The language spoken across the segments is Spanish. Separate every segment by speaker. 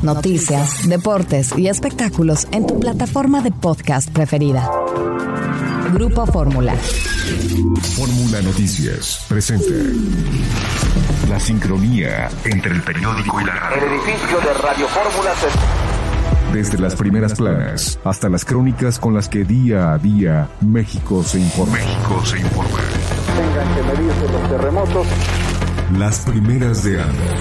Speaker 1: noticias, deportes y espectáculos en tu plataforma de podcast preferida. Grupo Fórmula.
Speaker 2: Fórmula Noticias presenta la sincronía entre el periódico y la radio.
Speaker 3: El edificio de Radio Fórmula
Speaker 2: Desde las primeras planas hasta las crónicas con las que día a día México se informa.
Speaker 3: Tengan que medirse los terremotos.
Speaker 2: Las primeras de ANDA.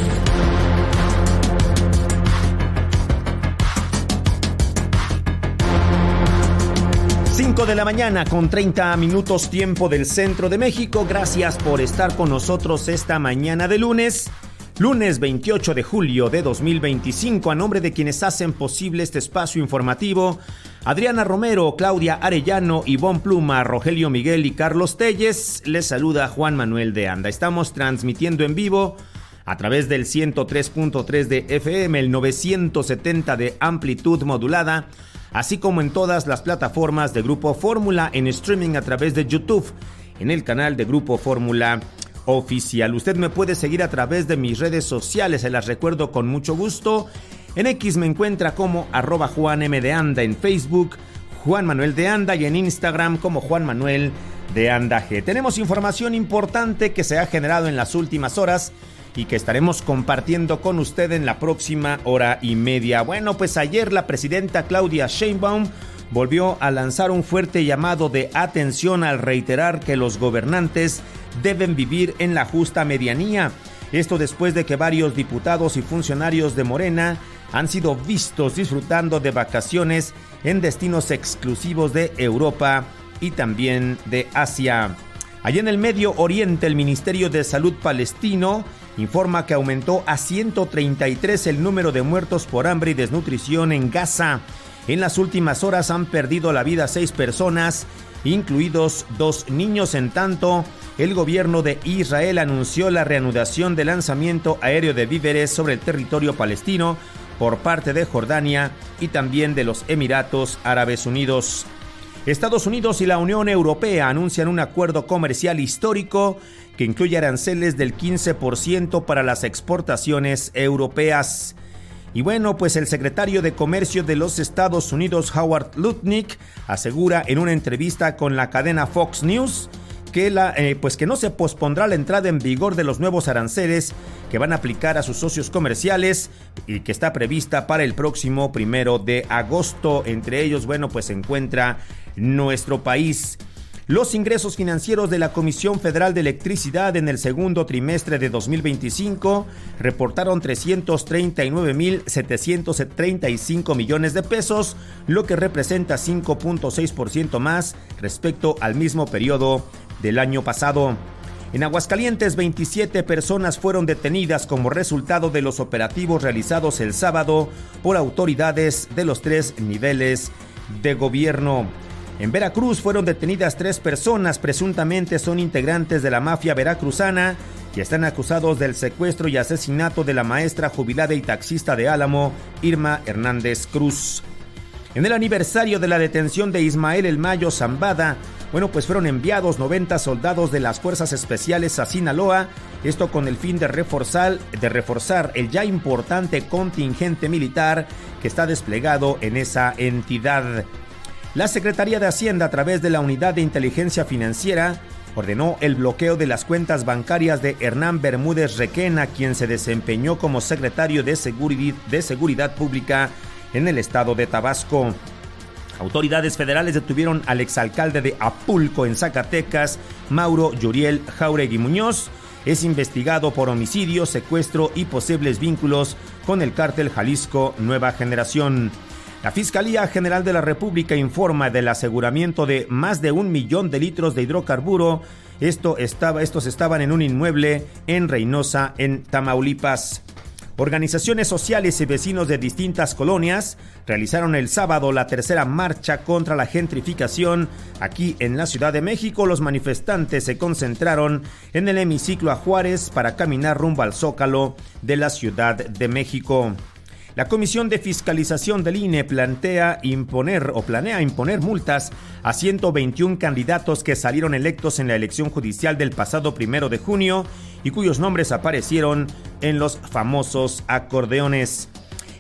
Speaker 4: De la mañana con 30 minutos tiempo del centro de México. Gracias por estar con nosotros esta mañana de lunes 28 de julio de 2025. A nombre de quienes hacen posible este espacio informativo, Adriana Romero, Claudia Arellano, Ivonne Pluma, Rogelio Miguel y Carlos Telles, les saluda Juan Manuel de Anda. Estamos transmitiendo en vivo a través del 103.3 de FM, el 970 de amplitud modulada, así como en todas las plataformas de Grupo Fórmula, en streaming a través de YouTube, en el canal de Grupo Fórmula Oficial. Usted me puede seguir a través de mis redes sociales, se las recuerdo con mucho gusto. En X me encuentra como @JuanM_de_Anda, en Facebook Juan Manuel de Anda y en Instagram como Juan Manuel de Anda G. Tenemos información importante que se ha generado en las últimas horas y que estaremos compartiendo con usted en la próxima hora y media. Bueno, pues ayer la presidenta Claudia Sheinbaum volvió a lanzar un fuerte llamado de atención al reiterar que los gobernantes deben vivir en la justa medianía. Esto después de que varios diputados y funcionarios de Morena han sido vistos disfrutando de vacaciones en destinos exclusivos de Europa y también de Asia. Allá en el Medio Oriente, el Ministerio de Salud palestino informa que aumentó a 133 el número de muertos por hambre y desnutrición en Gaza. En las últimas horas han perdido la vida 6 personas, incluidos 2 niños. En tanto, el gobierno de Israel anunció la reanudación del lanzamiento aéreo de víveres sobre el territorio palestino por parte de Jordania y también de los Emiratos Árabes Unidos. Estados Unidos y la Unión Europea anuncian un acuerdo comercial histórico que incluye aranceles del 15% para las exportaciones europeas. Y bueno, pues el secretario de Comercio de los Estados Unidos, Howard Lutnick, asegura en una entrevista con la cadena Fox News que no se pospondrá la entrada en vigor de los nuevos aranceles que van a aplicar a sus socios comerciales y que está prevista para el próximo 1 de agosto. Entre ellos, bueno, pues se encuentra nuestro país. Los ingresos financieros de la Comisión Federal de Electricidad en el segundo trimestre de 2025 reportaron 339,735 millones de pesos, lo que representa 5.6% más respecto al mismo periodo del año pasado. En Aguascalientes, 27 personas fueron detenidas como resultado de los operativos realizados el sábado por autoridades de los 3 niveles de gobierno. En Veracruz fueron detenidas 3 personas, presuntamente son integrantes de la mafia veracruzana y están acusados del secuestro y asesinato de la maestra jubilada y taxista de Álamo, Irma Hernández Cruz. En el aniversario de la detención de Ismael El Mayo Zambada, bueno, pues fueron enviados 90 soldados de las Fuerzas Especiales a Sinaloa, esto con el fin de reforzar el ya importante contingente militar que está desplegado en esa entidad. La Secretaría de Hacienda, a través de la Unidad de Inteligencia Financiera, ordenó el bloqueo de las cuentas bancarias de Hernán Bermúdez Requena, quien se desempeñó como secretario de Seguridad Pública en el estado de Tabasco. Autoridades federales detuvieron al exalcalde de Apulco, en Zacatecas, Mauro Yuriel Jáuregui Muñoz. Es investigado por homicidio, secuestro y posibles vínculos con el cártel Jalisco Nueva Generación. La Fiscalía General de la República informa del aseguramiento de más de 1 millón de litros de hidrocarburo. Estos estaban en un inmueble en Reynosa, en Tamaulipas. Organizaciones sociales y vecinos de distintas colonias realizaron el sábado la tercera marcha contra la gentrificación aquí en la Ciudad de México. Los manifestantes se concentraron en el hemiciclo a Juárez para caminar rumbo al Zócalo de la Ciudad de México. La Comisión de Fiscalización del INE planea imponer multas a 121 candidatos que salieron electos en la elección judicial del pasado 1 de junio y cuyos nombres aparecieron en los famosos acordeones.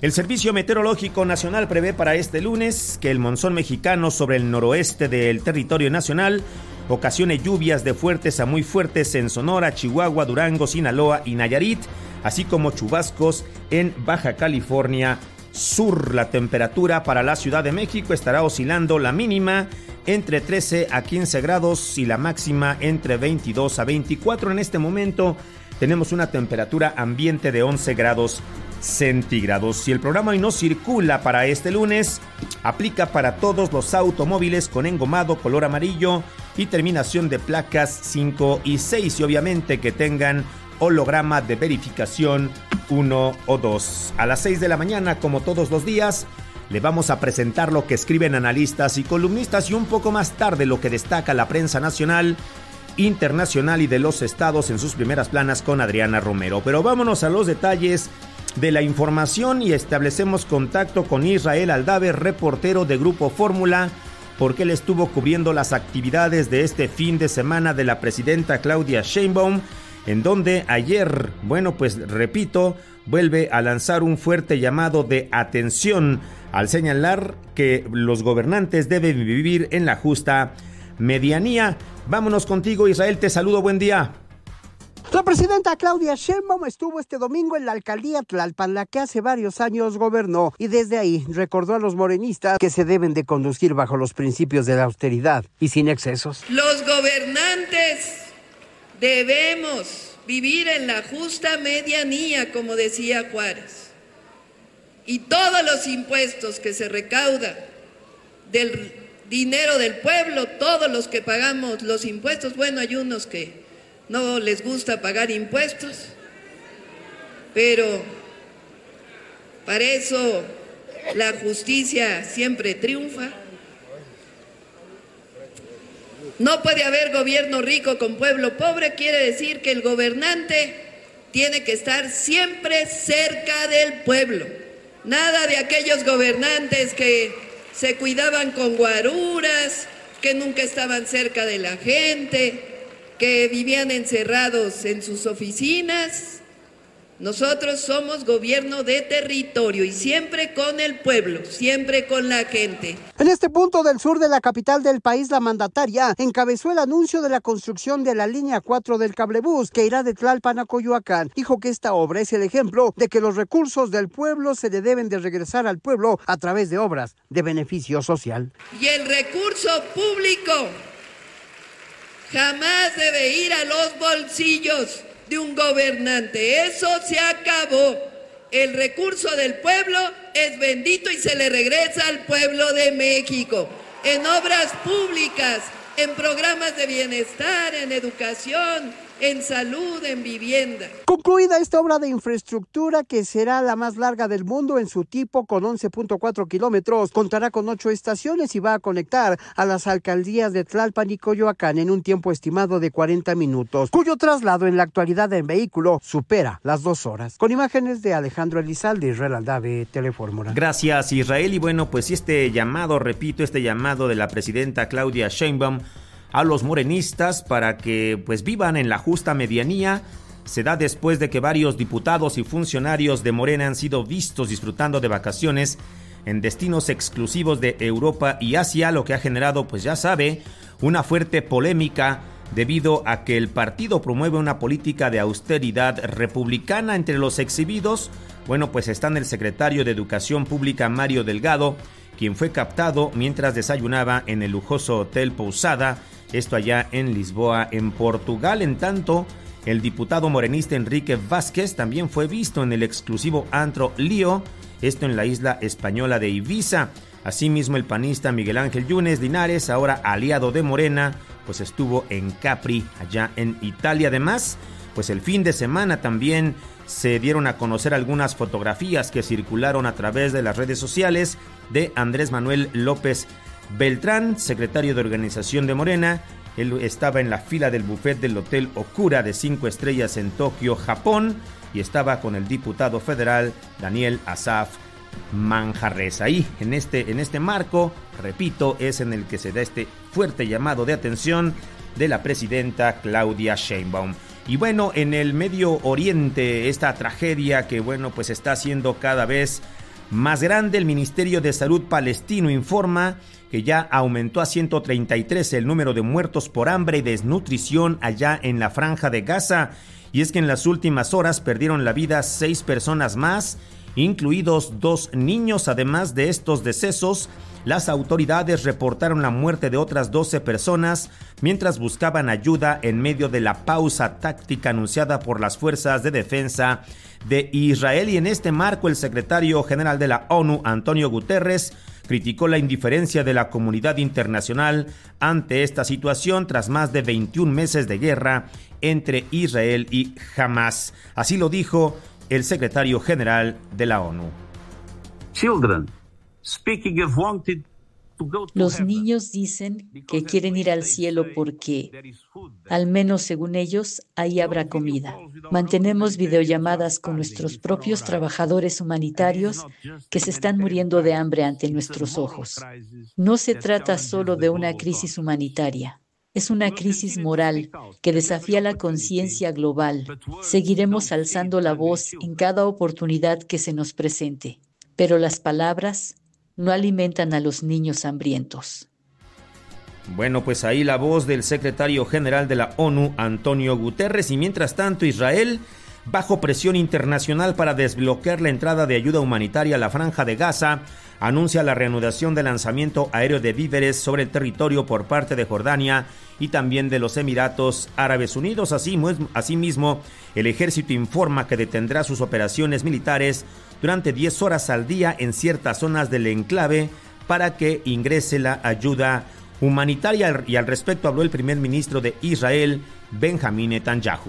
Speaker 4: El Servicio Meteorológico Nacional prevé para este lunes que el monzón mexicano sobre el noroeste del territorio nacional ocasione lluvias de fuertes a muy fuertes en Sonora, Chihuahua, Durango, Sinaloa y Nayarit, así como chubascos en Baja California Sur. La temperatura para la Ciudad de México estará oscilando la mínima entre 13 a 15 grados y la máxima entre 22 a 24. En este momento tenemos una temperatura ambiente de 11 grados centígrados. Si el programa hoy no circula para este lunes, aplica para todos los automóviles con engomado color amarillo y terminación de placas 5 y 6 y obviamente que tengan holograma de verificación 1 o 2. A las 6 de la mañana, como todos los días, le vamos a presentar lo que escriben analistas y columnistas y un poco más tarde lo que destaca la prensa nacional, internacional y de los estados en sus primeras planas con Adriana Romero. Pero vámonos a los detalles de la información y establecemos contacto con Israel Aldave, reportero de Grupo Fórmula, porque él estuvo cubriendo las actividades de este fin de semana de la presidenta Claudia Sheinbaum, en donde ayer, repito, vuelve a lanzar un fuerte llamado de atención al señalar que los gobernantes deben vivir en la justa medianía. Vámonos contigo, Israel, te saludo, buen día.
Speaker 5: La presidenta Claudia Sheinbaum estuvo este domingo en la alcaldía Tlalpan, la que hace varios años gobernó, y desde ahí recordó a los morenistas que se deben de conducir bajo los principios de la austeridad y sin excesos.
Speaker 6: Los gobernantes debemos vivir en la justa medianía, como decía Juárez, y todos los impuestos que se recaudan del dinero del pueblo, todos los que pagamos los impuestos, hay unos que no les gusta pagar impuestos, pero para eso la justicia siempre triunfa. No puede haber gobierno rico con pueblo pobre, quiere decir que el gobernante tiene que estar siempre cerca del pueblo. Nada de aquellos gobernantes que se cuidaban con guaruras, que nunca estaban cerca de la gente, que vivían encerrados en sus oficinas. Nosotros somos gobierno de territorio y siempre con el pueblo, siempre con la gente.
Speaker 5: En este punto del sur de la capital del país, la mandataria encabezó el anuncio de la construcción de la línea 4 del cablebús que irá de Tlalpan a Coyoacán. Dijo que esta obra es el ejemplo de que los recursos del pueblo se le deben de regresar al pueblo a través de obras de beneficio social.
Speaker 6: Y el recurso público jamás debe ir a los bolsillos de un gobernante. Eso se acabó. El recurso del pueblo es bendito y se le regresa al pueblo de México. En obras públicas, en programas de bienestar, en educación, en salud, en vivienda.
Speaker 5: Concluida esta obra de infraestructura, que será la más larga del mundo en su tipo con 11.4 kilómetros, contará con 8 estaciones y va a conectar a las alcaldías de Tlalpan y Coyoacán en un tiempo estimado de 40 minutos, cuyo traslado en la actualidad en vehículo supera las 2 horas. Con imágenes de Alejandro Elizalde, Israel Aldave, Telefórmula.
Speaker 4: Gracias, Israel. Y este llamado de la presidenta Claudia Sheinbaum a los morenistas para que vivan en la justa medianía se da después de que varios diputados y funcionarios de Morena han sido vistos disfrutando de vacaciones en destinos exclusivos de Europa y Asia, lo que ha generado, una fuerte polémica debido a que el partido promueve una política de austeridad republicana. Entre los exhibidos, están el secretario de Educación Pública Mario Delgado, quien fue captado mientras desayunaba en el lujoso Hotel Pousada, esto allá en Lisboa, en Portugal. En tanto, el diputado morenista Enrique Vázquez también fue visto en el exclusivo antro Lío, esto en la isla española de Ibiza. Asimismo, el panista Miguel Ángel Yunes Linares, ahora aliado de Morena, estuvo en Capri, allá en Italia. Además, el fin de semana también se dieron a conocer algunas fotografías que circularon a través de las redes sociales de Andrés Manuel López Beltrán, secretario de organización de Morena. Él estaba en la fila del buffet del Hotel Okura de 5 estrellas en Tokio, Japón, y estaba con el diputado federal Daniel Asaf Manjarres. Ahí, en este marco, repito, es en el que se da este fuerte llamado de atención de la presidenta Claudia Sheinbaum. Y en el Medio Oriente, esta tragedia que está siendo cada vez más grande. El Ministerio de Salud palestino informa que ya aumentó a 133 el número de muertos por hambre y desnutrición allá en la Franja de Gaza. Y es que en las últimas horas perdieron la vida 6 personas más, incluidos 2 niños. Además de estos decesos, las autoridades reportaron la muerte de otras 12 personas mientras buscaban ayuda en medio de la pausa táctica anunciada por las fuerzas de defensa de Israel. Y en este marco, el secretario general de la ONU, Antonio Guterres, criticó la indiferencia de la comunidad internacional ante esta situación tras más de 21 meses de guerra entre Israel y Hamás. Así lo dijo el secretario general de la ONU.
Speaker 7: Los niños dicen que quieren ir al cielo porque, al menos según ellos, ahí habrá comida. Mantenemos videollamadas con nuestros propios trabajadores humanitarios que se están muriendo de hambre ante nuestros ojos. No se trata solo de una crisis humanitaria. Es una crisis moral que desafía la conciencia global. Seguiremos alzando la voz en cada oportunidad que se nos presente, pero las palabras no alimentan a los niños hambrientos.
Speaker 4: Bueno, pues ahí la voz del secretario general de la ONU, Antonio Guterres. Y mientras tanto, Israel, bajo presión internacional para desbloquear la entrada de ayuda humanitaria a la Franja de Gaza, anuncia la reanudación del lanzamiento aéreo de víveres sobre el territorio por parte de Jordania y también de los Emiratos Árabes Unidos. Asimismo, el ejército informa que detendrá sus operaciones militares durante 10 horas al día en ciertas zonas del enclave para que ingrese la ayuda humanitaria. Y al respecto habló el primer ministro de Israel, Benjamín Netanyahu.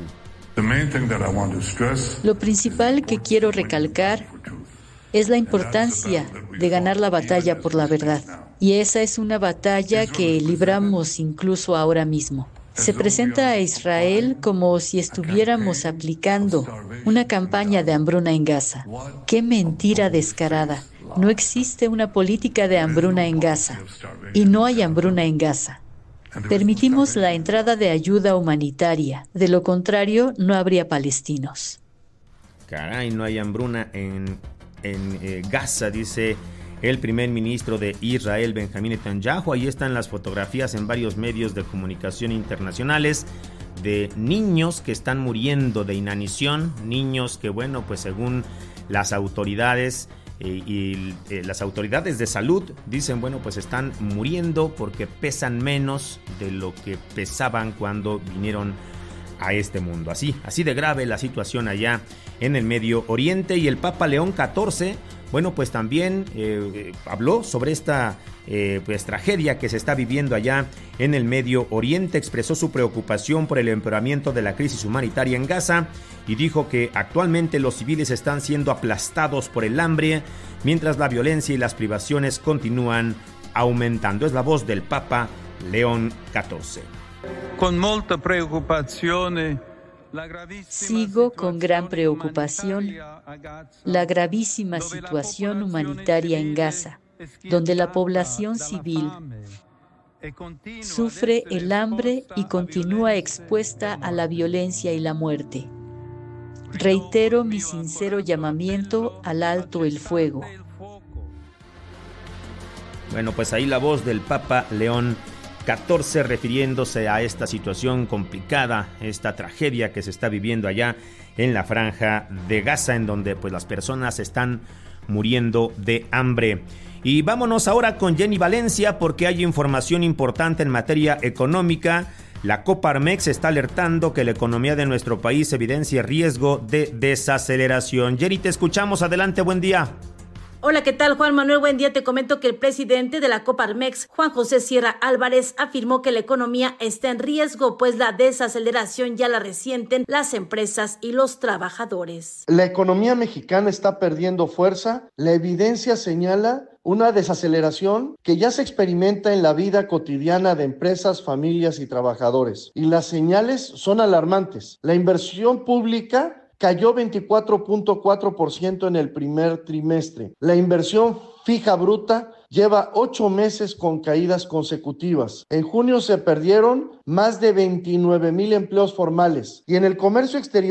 Speaker 7: Lo principal que quiero recalcar es la importancia de ganar la batalla por la verdad. Y esa es una batalla que libramos incluso ahora mismo. Se presenta a Israel como si estuviéramos aplicando una campaña de hambruna en Gaza. ¡Qué mentira descarada! No existe una política de hambruna en Gaza. Y no hay hambruna en Gaza. Permitimos la entrada de ayuda humanitaria. De lo contrario, no habría palestinos.
Speaker 4: Caray, no hay hambruna en Gaza, dice el primer ministro de Israel, Benjamín Netanyahu. Ahí están las fotografías en varios medios de comunicación internacionales de niños que están muriendo de inanición, niños que, bueno, pues según las autoridades las autoridades de salud dicen, bueno, pues están muriendo porque pesan menos de lo que pesaban cuando vinieron a este mundo. Así de grave la situación allá en el Medio Oriente. Y el Papa León XIV, bueno, pues también habló sobre esta pues tragedia que se está viviendo allá en el Medio Oriente. Expresó su preocupación por el empeoramiento de la crisis humanitaria en Gaza y dijo que actualmente los civiles están siendo aplastados por el hambre, mientras la violencia y las privaciones continúan aumentando. Es la voz del Papa León XIV.
Speaker 7: Sigo con gran preocupación la gravísima situación humanitaria en Gaza, donde la población civil sufre el hambre y continúa expuesta a la violencia y la muerte. Reitero mi sincero llamamiento al alto el fuego.
Speaker 4: Bueno, pues ahí la voz del Papa León XIV refiriéndose a esta situación complicada, esta tragedia que se está viviendo allá en la Franja de Gaza, en donde pues las personas están muriendo de hambre. Y vámonos ahora con Jenny Valencia, porque hay información importante en materia económica. La Coparmex está alertando que la economía de nuestro país evidencia riesgo de desaceleración. Jenny, te escuchamos. Adelante, buen día.
Speaker 8: Hola, ¿qué tal, Juan Manuel? Buen día. Te comento que el presidente de la Coparmex, Juan José Sierra Álvarez, afirmó que la economía está en riesgo, pues la desaceleración ya la resienten las empresas y los trabajadores.
Speaker 9: La economía mexicana está perdiendo fuerza. La evidencia señala una desaceleración que ya se experimenta en la vida cotidiana de empresas, familias y trabajadores. Y las señales son alarmantes. La inversión pública cayó 24.4% en el primer trimestre. La inversión fija bruta lleva 8 meses con caídas consecutivas. En junio se perdieron más de 29,000 empleos formales. Y en el comercio exterior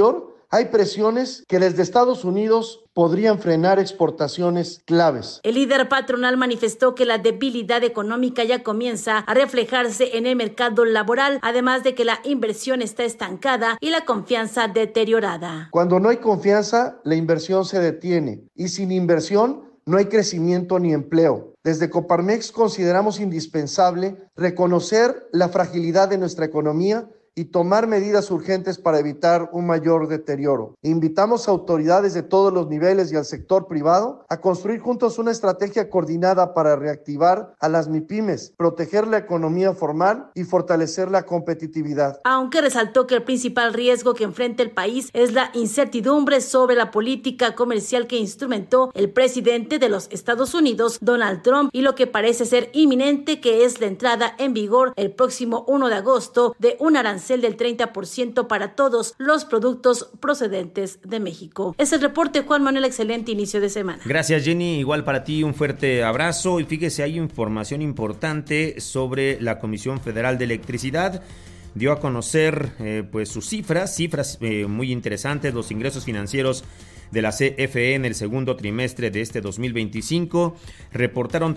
Speaker 9: hay presiones que desde Estados Unidos podrían frenar exportaciones claves.
Speaker 8: El líder patronal manifestó que la debilidad económica ya comienza a reflejarse en el mercado laboral, además de que la inversión está estancada y la confianza deteriorada.
Speaker 9: Cuando no hay confianza, la inversión se detiene y sin inversión no hay crecimiento ni empleo. Desde Coparmex consideramos indispensable reconocer la fragilidad de nuestra economía y tomar medidas urgentes para evitar un mayor deterioro. Invitamos a autoridades de todos los niveles y al sector privado a construir juntos una estrategia coordinada para reactivar a las MIPYMES, proteger la economía formal y fortalecer la competitividad.
Speaker 8: Aunque resaltó que el principal riesgo que enfrenta el país es la incertidumbre sobre la política comercial que instrumentó el presidente de los Estados Unidos, Donald Trump, y lo que parece ser inminente, que es la entrada en vigor el próximo 1 de agosto de un arancel del 30% para todos los productos procedentes de México. Es el reporte, Juan Manuel. Excelente inicio de semana.
Speaker 4: Gracias, Jenny. Igual para ti, un fuerte abrazo. Y fíjese, hay información importante sobre la Comisión Federal de Electricidad. Dio a conocer pues sus cifras muy interesantes, los ingresos financieros de la CFE en el segundo trimestre de este 2025. Reportaron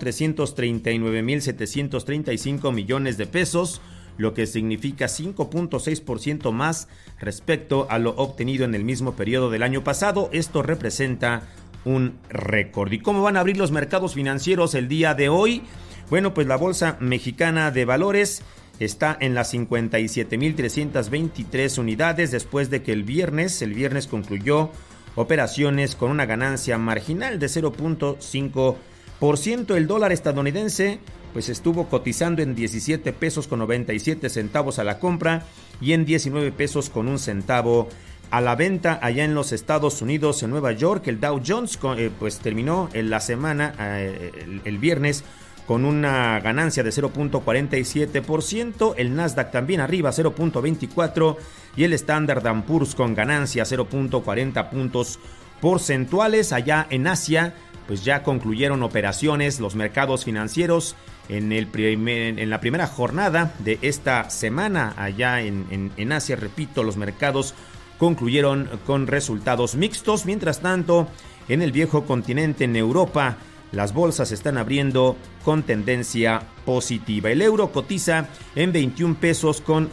Speaker 4: 339,735 millones de pesos, lo que significa 5.6% más respecto a lo obtenido en el mismo periodo del año pasado. Esto representa un récord. ¿Y cómo van a abrir los mercados financieros el día de hoy? Bueno, pues la Bolsa Mexicana de Valores está en las 57,323 unidades después de que el viernes concluyó operaciones con una ganancia marginal de 0.5%. El dólar estadounidense pues estuvo cotizando en 17 pesos con 97 centavos a la compra y en 19 pesos con un centavo a la venta. Allá en los Estados Unidos, en Nueva York, el Dow Jones pues terminó en la semana, el viernes, con una ganancia de 0.47%, el Nasdaq también arriba 0.24% y el Standard & Poor's con ganancia 0.40 puntos porcentuales. Allá en Asia, pues ya concluyeron operaciones los mercados financieros en la primera jornada de esta semana. Allá en Asia, repito, los mercados concluyeron con resultados mixtos. Mientras tanto, en el viejo continente, en Europa, las bolsas están abriendo con tendencia positiva. El euro cotiza en 21 pesos con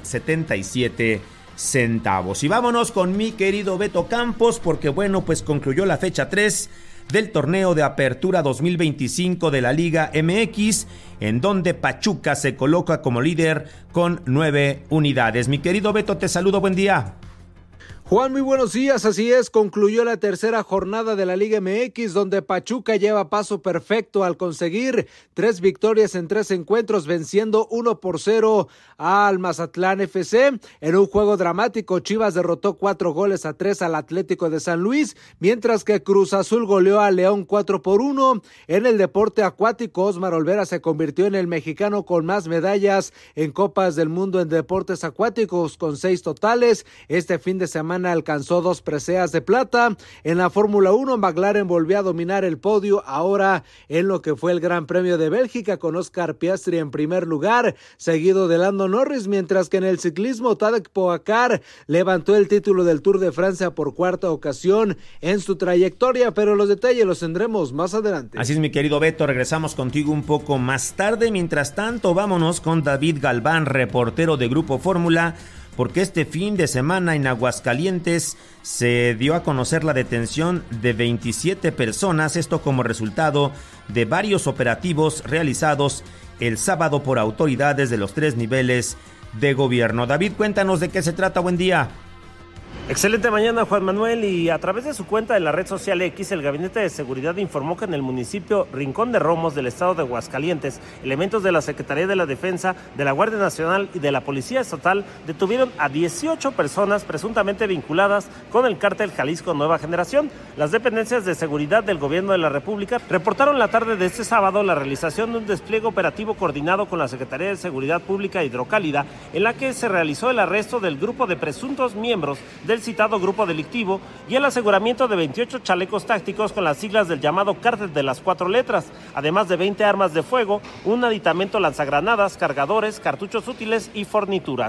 Speaker 4: 77 centavos. Y vámonos con mi querido Beto Campos, porque bueno, pues concluyó la fecha 3 del torneo de apertura 2025 de la Liga MX, en donde Pachuca se coloca como líder con 9 unidades. Mi querido Beto, te saludo, buen día.
Speaker 10: Juan, muy buenos días. Así es, concluyó la tercera jornada de la Liga MX, donde Pachuca lleva paso perfecto al conseguir 3 victorias en 3 encuentros, venciendo 1-0 al Mazatlán FC. En un juego dramático, Chivas derrotó 4-3 al Atlético de San Luis, mientras que Cruz Azul goleó a León 4-1. En el deporte acuático, Osmar Olvera se convirtió en el mexicano con más medallas en Copas del Mundo en deportes acuáticos, con 6 totales. Este fin de semana alcanzó 2 preseas de plata. En la Fórmula 1, McLaren volvió a dominar el podio, ahora en lo que fue el Gran Premio de Bélgica, con Oscar Piastri en primer lugar, seguido de Lando Norris, mientras que en el ciclismo, Tadej Pogačar levantó el título del Tour de Francia por 4ª ocasión en su trayectoria, pero los detalles los tendremos más adelante.
Speaker 4: Así es, mi querido Beto, regresamos contigo un poco más tarde. Mientras tanto, vámonos con David Galván, reportero de Grupo Fórmula, porque este fin de semana en Aguascalientes se dio a conocer la detención de 27 personas, esto como resultado de varios operativos realizados el sábado por autoridades de los 3 niveles de gobierno. David, cuéntanos de qué se trata, buen día.
Speaker 11: Excelente mañana, Juan Manuel, y a través de su cuenta de la red social X, el Gabinete de Seguridad informó que en el municipio Rincón de Romos del estado de Aguascalientes, elementos de la Secretaría de la Defensa, de la Guardia Nacional y de la Policía Estatal detuvieron a 18 personas presuntamente vinculadas con el cártel Jalisco Nueva Generación. Las dependencias de seguridad del Gobierno de la República reportaron la tarde de este sábado la realización de un despliegue operativo coordinado con la Secretaría de Seguridad Pública Hidrocálida, en la que se realizó el arresto del grupo de presuntos miembros del citado grupo delictivo y el aseguramiento de 28 chalecos tácticos con las siglas del llamado cártel de las 4 letras, además de 20 armas de fuego, un aditamento lanzagranadas, cargadores, cartuchos útiles y fornituras.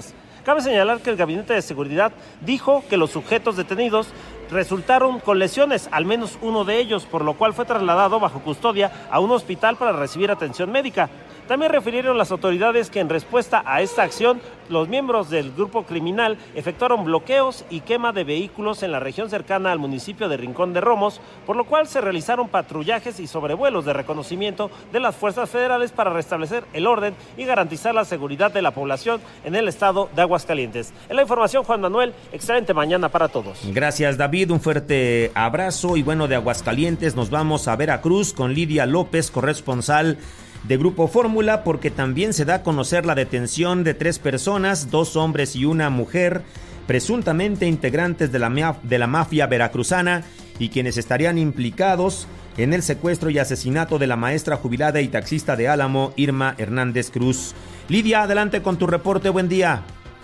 Speaker 11: Cabe señalar que el Gabinete de Seguridad dijo que los sujetos detenidos resultaron con lesiones, al menos uno de ellos, por lo cual fue trasladado bajo custodia a un hospital para recibir atención médica. También refirieron las autoridades que en respuesta a esta acción, los miembros del grupo criminal efectuaron bloqueos y quema de vehículos en la región cercana al municipio de Rincón de Romos, por lo cual se realizaron patrullajes y sobrevuelos de reconocimiento de las fuerzas federales para restablecer el orden y garantizar la seguridad de la población en el estado de Aguascalientes. En la información, Juan Manuel, excelente mañana para todos.
Speaker 4: Gracias, David, un fuerte abrazo. Y bueno, de Aguascalientes nos vamos a Veracruz con Lidia López, corresponsal de Grupo Fórmula, porque también se da a conocer la detención de 3 personas, 2 hombres y una mujer, presuntamente integrantes de la mafia veracruzana y quienes estarían implicados en el secuestro y asesinato de la maestra jubilada y taxista de Álamo, Irma Hernández Cruz. Lidia, adelante con tu reporte, buen día.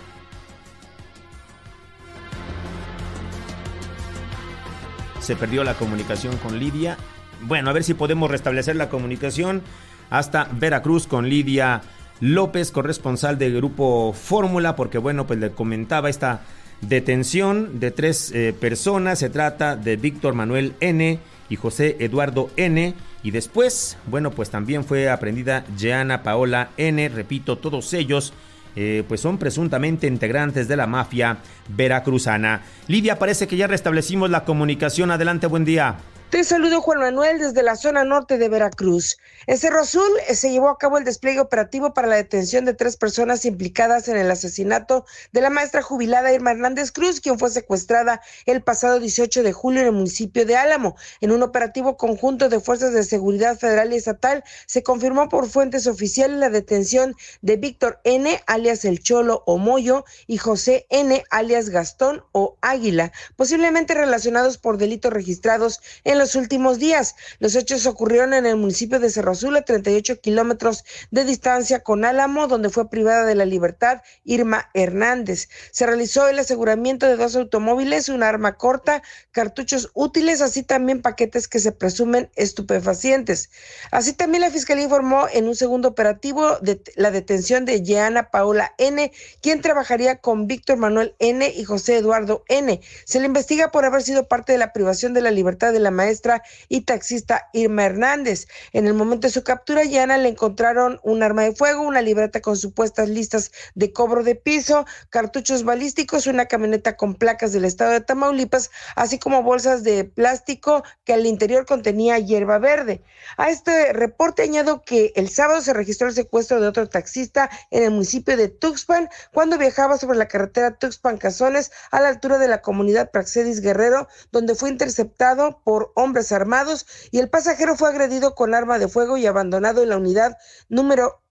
Speaker 4: Se perdió la comunicación con Lidia. Bueno, a ver si podemos restablecer la comunicación hasta Veracruz con Lidia López, corresponsal de Grupo Fórmula, porque bueno, pues le comentaba esta detención de 3 personas. Se trata de Víctor Manuel N. y José Eduardo N. Y después, bueno, pues también fue aprehendida Jeana Paola N. Repito, todos ellos pues son presuntamente integrantes de la mafia veracruzana. Lidia, parece que ya restablecimos la comunicación. Adelante, buen día.
Speaker 12: Te saludo, Juan Manuel, desde la zona norte de Veracruz. En Cerro Azul se llevó a cabo el despliegue operativo para la detención de 3 personas implicadas en el asesinato de la maestra jubilada Irma Hernández Cruz, quien fue secuestrada el pasado 18 de julio en el municipio de Álamo. En un operativo conjunto de fuerzas de seguridad federal y estatal, se confirmó por fuentes oficiales la detención de Víctor N., alias El Cholo o Moyo, y José N., alias Gastón o Águila, posiblemente relacionados por delitos registrados en los últimos días. Los hechos ocurrieron en el municipio de Cerro Azul, a 38 kilómetros de distancia con Álamo, donde fue privada de la libertad Irma Hernández. Se realizó el aseguramiento de 2 automóviles, un arma corta, cartuchos útiles, así también paquetes que se presumen estupefacientes. Así también la Fiscalía informó en un segundo operativo de la detención de Jeana Paola N., quien trabajaría con Víctor Manuel N. y José Eduardo N. Se le investiga por haber sido parte de la privación de la libertad de la maestra y taxista Irma Hernández. En el momento de su captura, Jeana le encontraron un arma de fuego, una libreta con supuestas listas de cobro de piso, cartuchos balísticos, una camioneta con placas del estado de Tamaulipas, así como bolsas de plástico que al interior contenía hierba verde. A este reporte añado que el sábado se registró el secuestro de otro taxista en el municipio de Tuxpan, cuando viajaba sobre la carretera Tuxpan-Cazones a la altura de la comunidad Praxedis Guerrero, donde fue interceptado por hombres armados y el pasajero fue agredido con arma de fuego y abandonado en la unidad número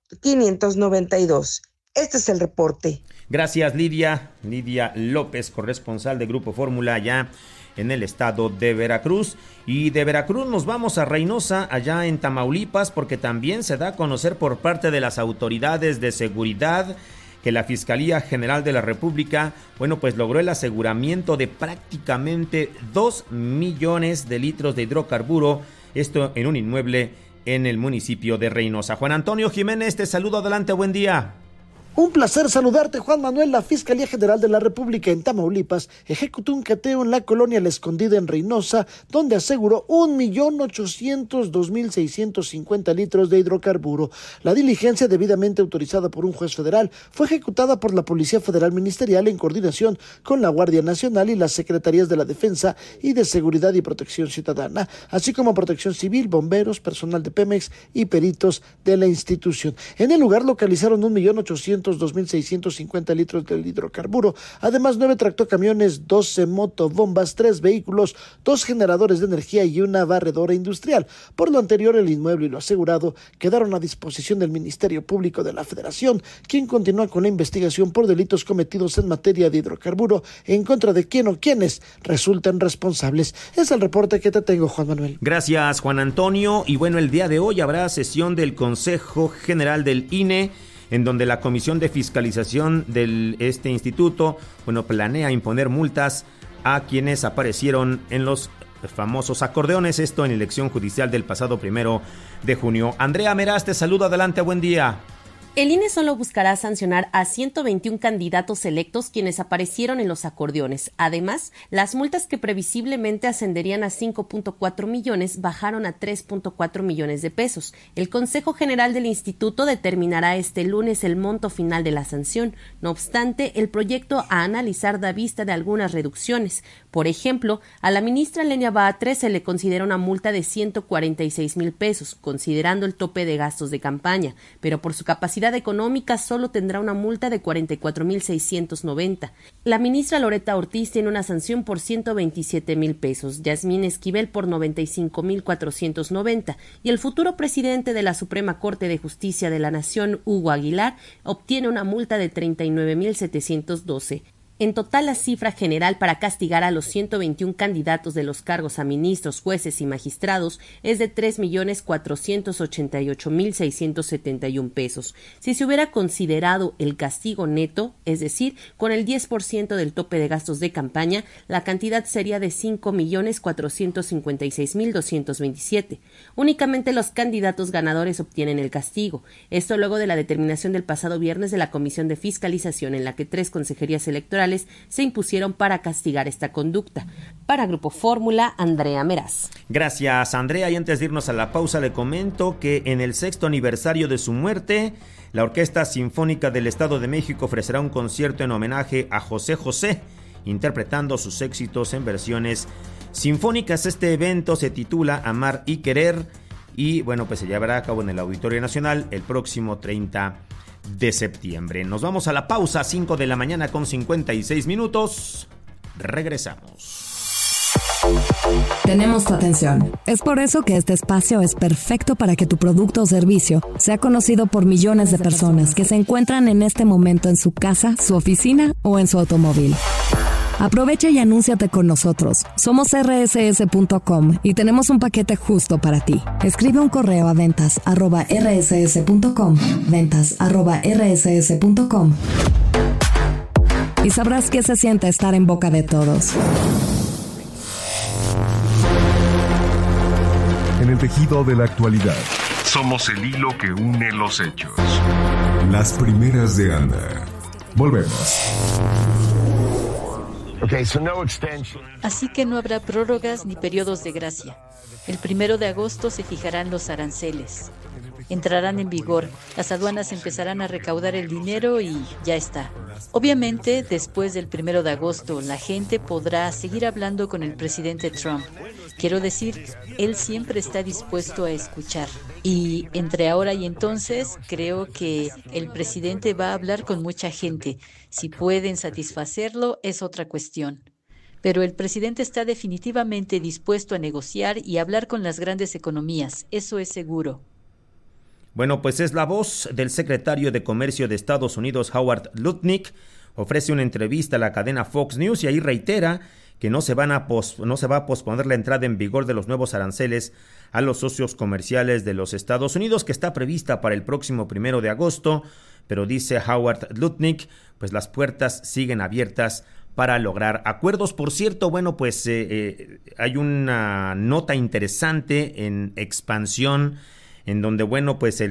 Speaker 12: 592. Este es el reporte.
Speaker 4: Gracias, Lidia. Lidia López, corresponsal de Grupo Fórmula allá en el estado de Veracruz. Y de Veracruz nos vamos a Reynosa, allá en Tamaulipas, porque también se da a conocer por parte de las autoridades de seguridad que la Fiscalía General de la República, bueno, pues logró el aseguramiento de prácticamente 2 millones de litros de hidrocarburo, esto en un inmueble en el municipio de Reynosa. Juan Antonio Jiménez, te saludo, adelante, buen día.
Speaker 13: Un placer saludarte, Juan Manuel. La Fiscalía General de la República en Tamaulipas ejecutó un cateo en la colonia La Escondida en Reynosa, donde aseguró 1.802.650 litros de hidrocarburo. La diligencia, debidamente autorizada por un juez federal, fue ejecutada por la Policía Federal Ministerial en coordinación con la Guardia Nacional y las Secretarías de la Defensa y de Seguridad y Protección Ciudadana, así como Protección Civil, bomberos, personal de Pemex y peritos de la institución. En el lugar localizaron 1.802.650 litros de hidrocarburo, además 9 tractocamiones, 12 motobombas, 3 vehículos, 2 generadores de energía y una barredora industrial. Por lo anterior, el inmueble y lo asegurado quedaron a disposición del Ministerio Público de la Federación, quien continúa con la investigación por delitos cometidos en materia de hidrocarburo en contra de quien o quienes resultan responsables. Es el reporte que te tengo, Juan Manuel.
Speaker 4: Gracias, Juan Antonio. Y bueno, el día de hoy habrá sesión del Consejo General del INE, en donde la Comisión de Fiscalización de este instituto, bueno, planea imponer multas a quienes aparecieron en los famosos acordeones, esto en elección judicial del pasado 1 de junio. Andrea Meraz, te saludo, adelante, buen día.
Speaker 14: El INE solo buscará sancionar a 121 candidatos electos quienes aparecieron en los acordeones. Además, las multas que previsiblemente ascenderían a 5.4 millones bajaron a 3.4 millones de pesos. El Consejo General del Instituto determinará este lunes el monto final de la sanción. No obstante, el proyecto a analizar da vista de algunas reducciones. Por ejemplo, a la ministra Lenia Batres se le considera una multa de 146,000 pesos, considerando el tope de gastos de campaña, pero por su capacidad económica solo tendrá una multa de 44,690. La ministra Loreta Ortiz tiene una sanción por 127,000 pesos, Yasmín Esquivel por 95,490 y el futuro presidente de la Suprema Corte de Justicia de la Nación, Hugo Aguilar, obtiene una multa de 39,712. En total, la cifra general para castigar a los 121 candidatos de los cargos a ministros, jueces y magistrados es de 3,488,671 pesos. Si se hubiera considerado el castigo neto, es decir, con el 10% del tope de gastos de campaña, la cantidad sería de 5,456,227. Únicamente los candidatos ganadores obtienen el castigo. Esto luego de la determinación del pasado viernes de la Comisión de Fiscalización en la que 3 consejerías electorales se impusieron para castigar esta conducta. Para Grupo Fórmula, Andrea Meraz.
Speaker 4: Gracias, Andrea. Y antes de irnos a la pausa, le comento que en el 6º aniversario de su muerte, la Orquesta Sinfónica del Estado de México ofrecerá un concierto en homenaje a José José, interpretando sus éxitos en versiones sinfónicas. Este evento se titula Amar y Querer y, bueno, pues se llevará a cabo en el Auditorio Nacional el próximo 30 de septiembre. Nos vamos a la pausa, 5 de la mañana con 56 minutos. Regresamos.
Speaker 1: Tenemos tu atención. Es por eso que este espacio es perfecto para que tu producto o servicio sea conocido por millones de personas que se encuentran en este momento en su casa, su oficina o en su automóvil. Aprovecha y anúnciate con nosotros. Somos rss.com y tenemos un paquete justo para ti. Escribe un correo a ventas@rss.com, ventas@rss.com, y sabrás qué se siente estar en boca de todos.
Speaker 2: En el tejido de la actualidad, somos el hilo que une los hechos. Las primeras de Ana. Volvemos.
Speaker 7: Así que no habrá prórrogas ni periodos de gracia. El 1 de agosto se fijarán los aranceles. Entrarán en vigor, las aduanas empezarán a recaudar el dinero y ya está. Obviamente, después del 1 de agosto, la gente podrá seguir hablando con el presidente Trump. Quiero decir, él siempre está dispuesto a escuchar. Y entre ahora y entonces, creo que el presidente va a hablar con mucha gente. Si pueden satisfacerlo, es otra cuestión. Pero el presidente está definitivamente dispuesto a negociar y hablar con las grandes economías, eso es seguro.
Speaker 4: Bueno, pues es la voz del secretario de Comercio de Estados Unidos, Howard Lutnick. Ofrece una entrevista a la cadena Fox News y ahí reitera que no se va a posponer la entrada en vigor de los nuevos aranceles a los socios comerciales de los Estados Unidos, que está prevista para el próximo 1 de agosto, pero dice Howard Lutnick, pues las puertas siguen abiertas para lograr acuerdos. Por cierto, bueno, pues hay una nota interesante en Expansión, en donde, bueno, pues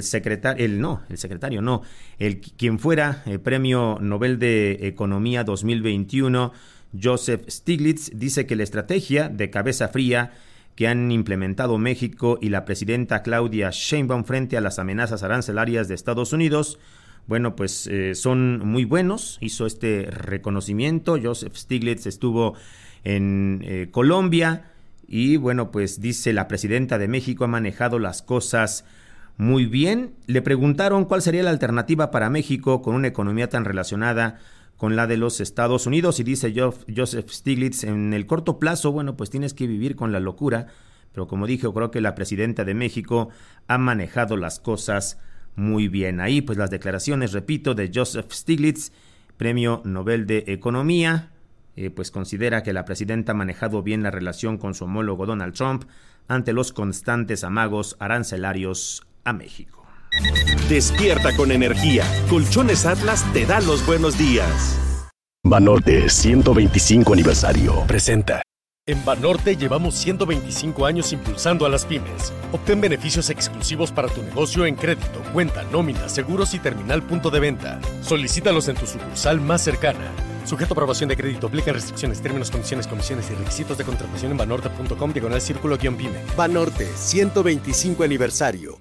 Speaker 4: quien fuera Premio Nobel de Economía 2021, Joseph Stiglitz, dice que la estrategia de cabeza fría que han implementado México y la presidenta Claudia Sheinbaum frente a las amenazas arancelarias de Estados Unidos, bueno, pues son muy buenos. Hizo este reconocimiento. Joseph Stiglitz estuvo en Colombia y, bueno, pues dice la presidenta de México ha manejado las cosas muy bien. Le preguntaron cuál sería la alternativa para México con una economía tan relacionada con la de los Estados Unidos, y dice Joseph Stiglitz, en el corto plazo, bueno, pues tienes que vivir con la locura, pero como dije, creo que la presidenta de México ha manejado las cosas muy bien. Ahí, pues las declaraciones, repito, de Joseph Stiglitz, Premio Nobel de Economía, pues considera que la presidenta ha manejado bien la relación con su homólogo Donald Trump ante los constantes amagos arancelarios a México.
Speaker 15: Despierta con energía. Colchones Atlas te da los buenos días.
Speaker 16: Banorte 125 aniversario presenta En Banorte llevamos 125 años impulsando a las pymes. Obtén beneficios exclusivos para tu negocio en crédito, cuenta, nómina, seguros y terminal punto de venta. Solicítalos en tu sucursal más cercana. Sujeto a aprobación de crédito, aplican restricciones, términos, condiciones, comisiones y requisitos de contratación en banorte.com/círculo-pyme.
Speaker 17: Banorte, 125 aniversario.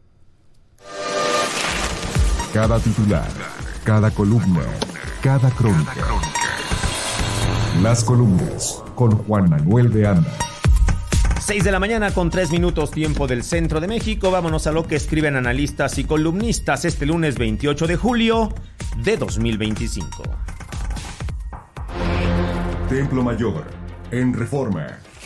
Speaker 2: Cada titular, cada columna, cada crónica. Las columnas con Juan Manuel de Anda.
Speaker 4: 6 de la mañana con 3 minutos tiempo del centro de México. Vámonos a lo que escriben analistas y columnistas este lunes 28 de julio de 2025.
Speaker 2: Templo Mayor, en Reforma.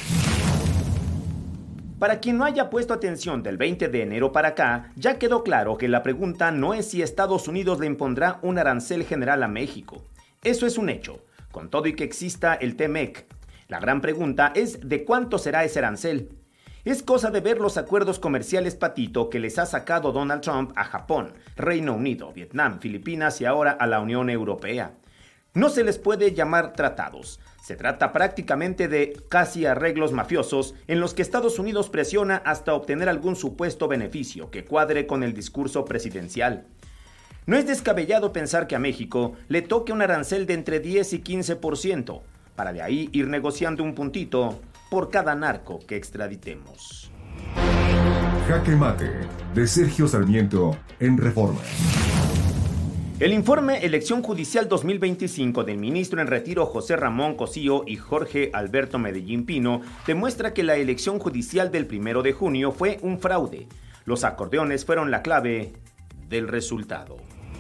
Speaker 4: Para quien no haya puesto atención del 20 de enero para acá, ya quedó claro que la pregunta no es si Estados Unidos le impondrá un arancel general a México. Eso es un hecho, con todo y que exista el TMEC. La gran pregunta es ¿de cuánto será ese arancel? Es cosa de ver los acuerdos comerciales patito que les ha sacado Donald Trump a Japón, Reino Unido, Vietnam, Filipinas y ahora a la Unión Europea. No se les puede llamar tratados. Se trata prácticamente de casi arreglos mafiosos en los que Estados Unidos presiona hasta obtener algún supuesto beneficio que cuadre con el discurso presidencial. No es descabellado pensar que a México le toque un arancel de entre 10 y 15%, para de ahí ir negociando un puntito por cada narco que extraditemos.
Speaker 2: Jaque Mate, de Sergio Sarmiento, en Reforma.
Speaker 4: El informe Elección Judicial 2025 del ministro en retiro José Ramón Cosío y Jorge Alberto Medellín Pino demuestra que la elección judicial del 1 de junio fue un fraude. Los acordeones fueron la clave del resultado.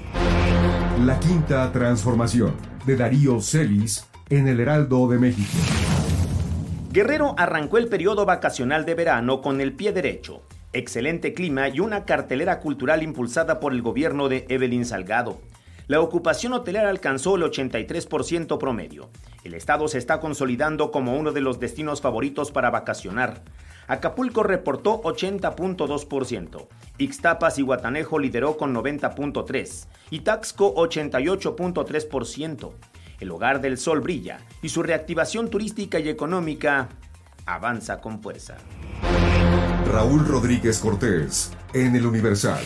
Speaker 2: La quinta transformación, de Darío Celis, en El Heraldo de México.
Speaker 4: Guerrero arrancó el periodo vacacional de verano con el pie derecho. Excelente clima y una cartelera cultural impulsada por el gobierno de Evelyn Salgado. La ocupación hotelera alcanzó el 83% promedio. El estado se está consolidando como uno de los destinos favoritos para vacacionar. Acapulco reportó 80.2%, Ixtapas y Guatanejo lideró con 90.3% y Taxco 88.3%. El Hogar del Sol brilla y su reactivación turística y económica avanza con fuerza.
Speaker 2: Raúl Rodríguez Cortés, en El Universal.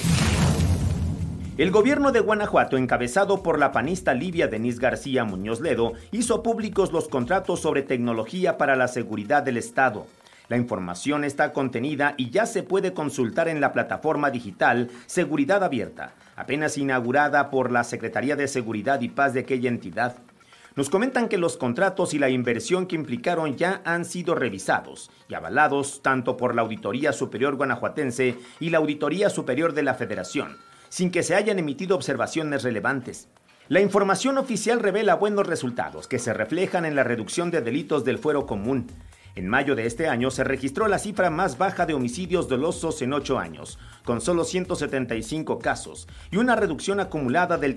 Speaker 4: El gobierno de Guanajuato, encabezado por la panista Livia Denise García Muñoz Ledo, hizo públicos los contratos sobre tecnología para la seguridad del Estado. La información está contenida y ya se puede consultar en la plataforma digital Seguridad Abierta, apenas inaugurada por la Secretaría de Seguridad y Paz de aquella entidad. Nos comentan que los contratos y la inversión que implicaron ya han sido revisados y avalados tanto por la Auditoría Superior Guanajuatense y la Auditoría Superior de la Federación, sin que se hayan emitido observaciones relevantes. La información oficial revela buenos resultados que se reflejan en la reducción de delitos del fuero común. En mayo de este año se registró la cifra más baja de homicidios dolosos en 8 años, con solo 175 casos, y una reducción acumulada del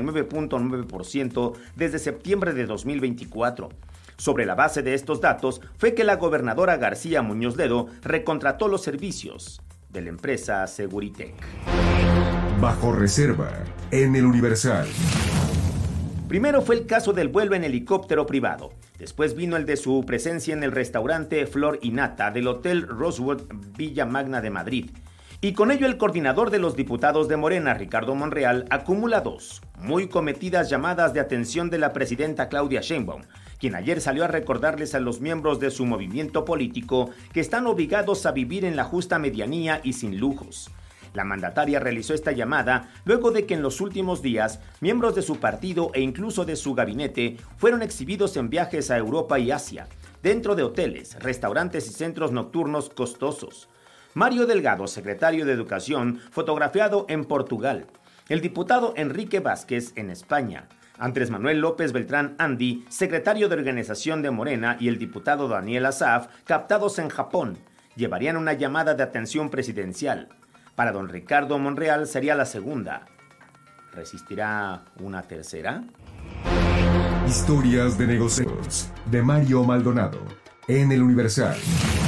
Speaker 4: 39.9% desde septiembre de 2024. Sobre la base de estos datos fue que la gobernadora García Muñoz Ledo recontrató los servicios de la empresa Seguritech.
Speaker 2: Bajo reserva, en El Universal.
Speaker 4: Primero fue el caso del vuelo en helicóptero privado. Después vino el de su presencia en el restaurante Flor y Nata del Hotel Rosewood Villa Magna de Madrid. Y con ello el coordinador de los diputados de Morena, Ricardo Monreal, acumula 2 muy cometidas llamadas de atención de la presidenta Claudia Sheinbaum, quien ayer salió a recordarles a los miembros de su movimiento político que están obligados a vivir en la justa medianía y sin lujos. La mandataria realizó esta llamada luego de que en los últimos días miembros de su partido e incluso de su gabinete fueron exhibidos en viajes a Europa y Asia, dentro de hoteles, restaurantes y centros nocturnos costosos. Mario Delgado, secretario de Educación, fotografiado en Portugal. El diputado Enrique Vázquez en España. Andrés Manuel López Beltrán Andy, secretario de Organización de Morena, y el diputado Daniel Asaf, captados en Japón, llevarían una llamada de atención presidencial. Para don Ricardo Monreal sería la segunda. ¿Resistirá una tercera?
Speaker 2: Historias de negocios, de Mario Maldonado, en El Universal.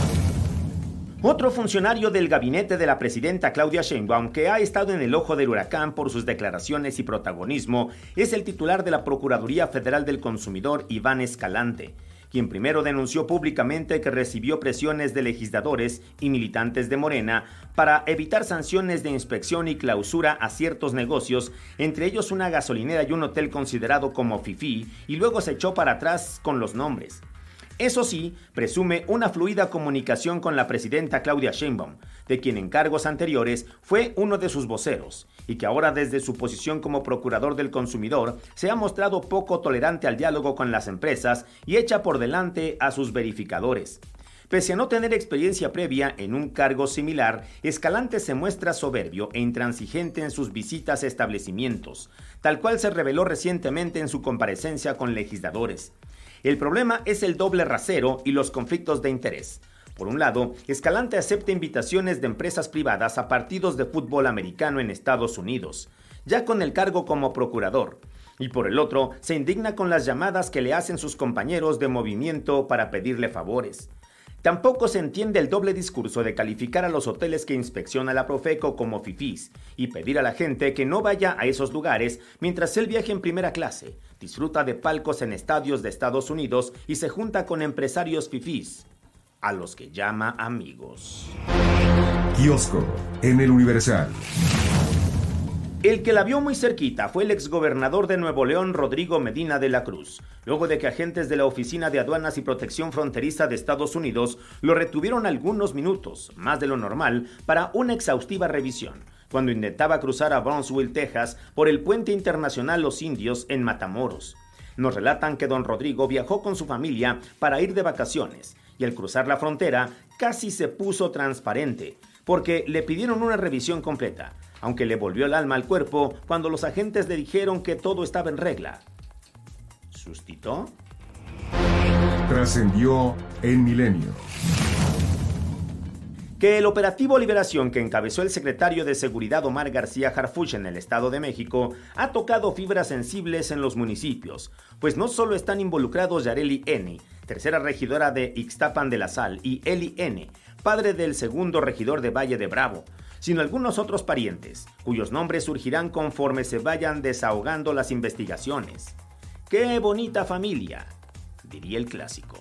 Speaker 4: Otro funcionario del gabinete de la presidenta Claudia Sheinbaum que ha estado en el ojo del huracán por sus declaraciones y protagonismo es el titular de la Procuraduría Federal del Consumidor, Iván Escalante, quien primero denunció públicamente que recibió presiones de legisladores y militantes de Morena para evitar sanciones de inspección y clausura a ciertos negocios, entre ellos una gasolinera y un hotel considerado como fifí, y luego se echó para atrás con los nombres. Eso sí, presume una fluida comunicación con la presidenta Claudia Sheinbaum, de quien en cargos anteriores fue uno de sus voceros, y que ahora desde su posición como procurador del consumidor se ha mostrado poco tolerante al diálogo con las empresas y echa por delante a sus verificadores. Pese a no tener experiencia previa en un cargo similar, Escalante se muestra soberbio e intransigente en sus visitas a establecimientos, tal cual se reveló recientemente en su comparecencia con legisladores. El problema es el doble rasero y los conflictos de interés. Por un lado, Escalante acepta invitaciones de empresas privadas a partidos de fútbol americano en Estados Unidos, ya con el cargo como procurador. Y por el otro, se indigna con las llamadas que le hacen sus compañeros de movimiento para pedirle favores. Tampoco se entiende el doble discurso de calificar a los hoteles que inspecciona la Profeco como fifís y pedir a la gente que no vaya a esos lugares mientras él viaja en primera clase, disfruta de palcos en estadios de Estados Unidos y se junta con empresarios fifís, a los que llama amigos.
Speaker 2: Kiosco en el Universal.
Speaker 4: El que la vio muy cerquita fue el exgobernador de Nuevo León, Rodrigo Medina de la Cruz, luego de que agentes de la Oficina de Aduanas y Protección Fronteriza de Estados Unidos lo retuvieron algunos minutos, más de lo normal, para una exhaustiva revisión, cuando intentaba cruzar a Brownsville, Texas, por el puente internacional Los Indios en Matamoros. Nos relatan que don Rodrigo viajó con su familia para ir de vacaciones, y al cruzar la frontera casi se puso transparente, porque le pidieron una revisión completa, aunque le volvió el alma al cuerpo cuando los agentes le dijeron que todo estaba en regla. ¿Sustitó?
Speaker 2: Trascendió en Milenio.
Speaker 4: Que el operativo Liberación que encabezó el secretario de Seguridad Omar García Harfuch en el Estado de México ha tocado fibras sensibles en los municipios, pues no solo están involucrados Yareli N., tercera regidora de Ixtapan de la Sal, y Eli N., padre del segundo regidor de Valle de Bravo, sino algunos otros parientes, cuyos nombres surgirán conforme se vayan desahogando las investigaciones. ¡Qué bonita familia!, diría el clásico.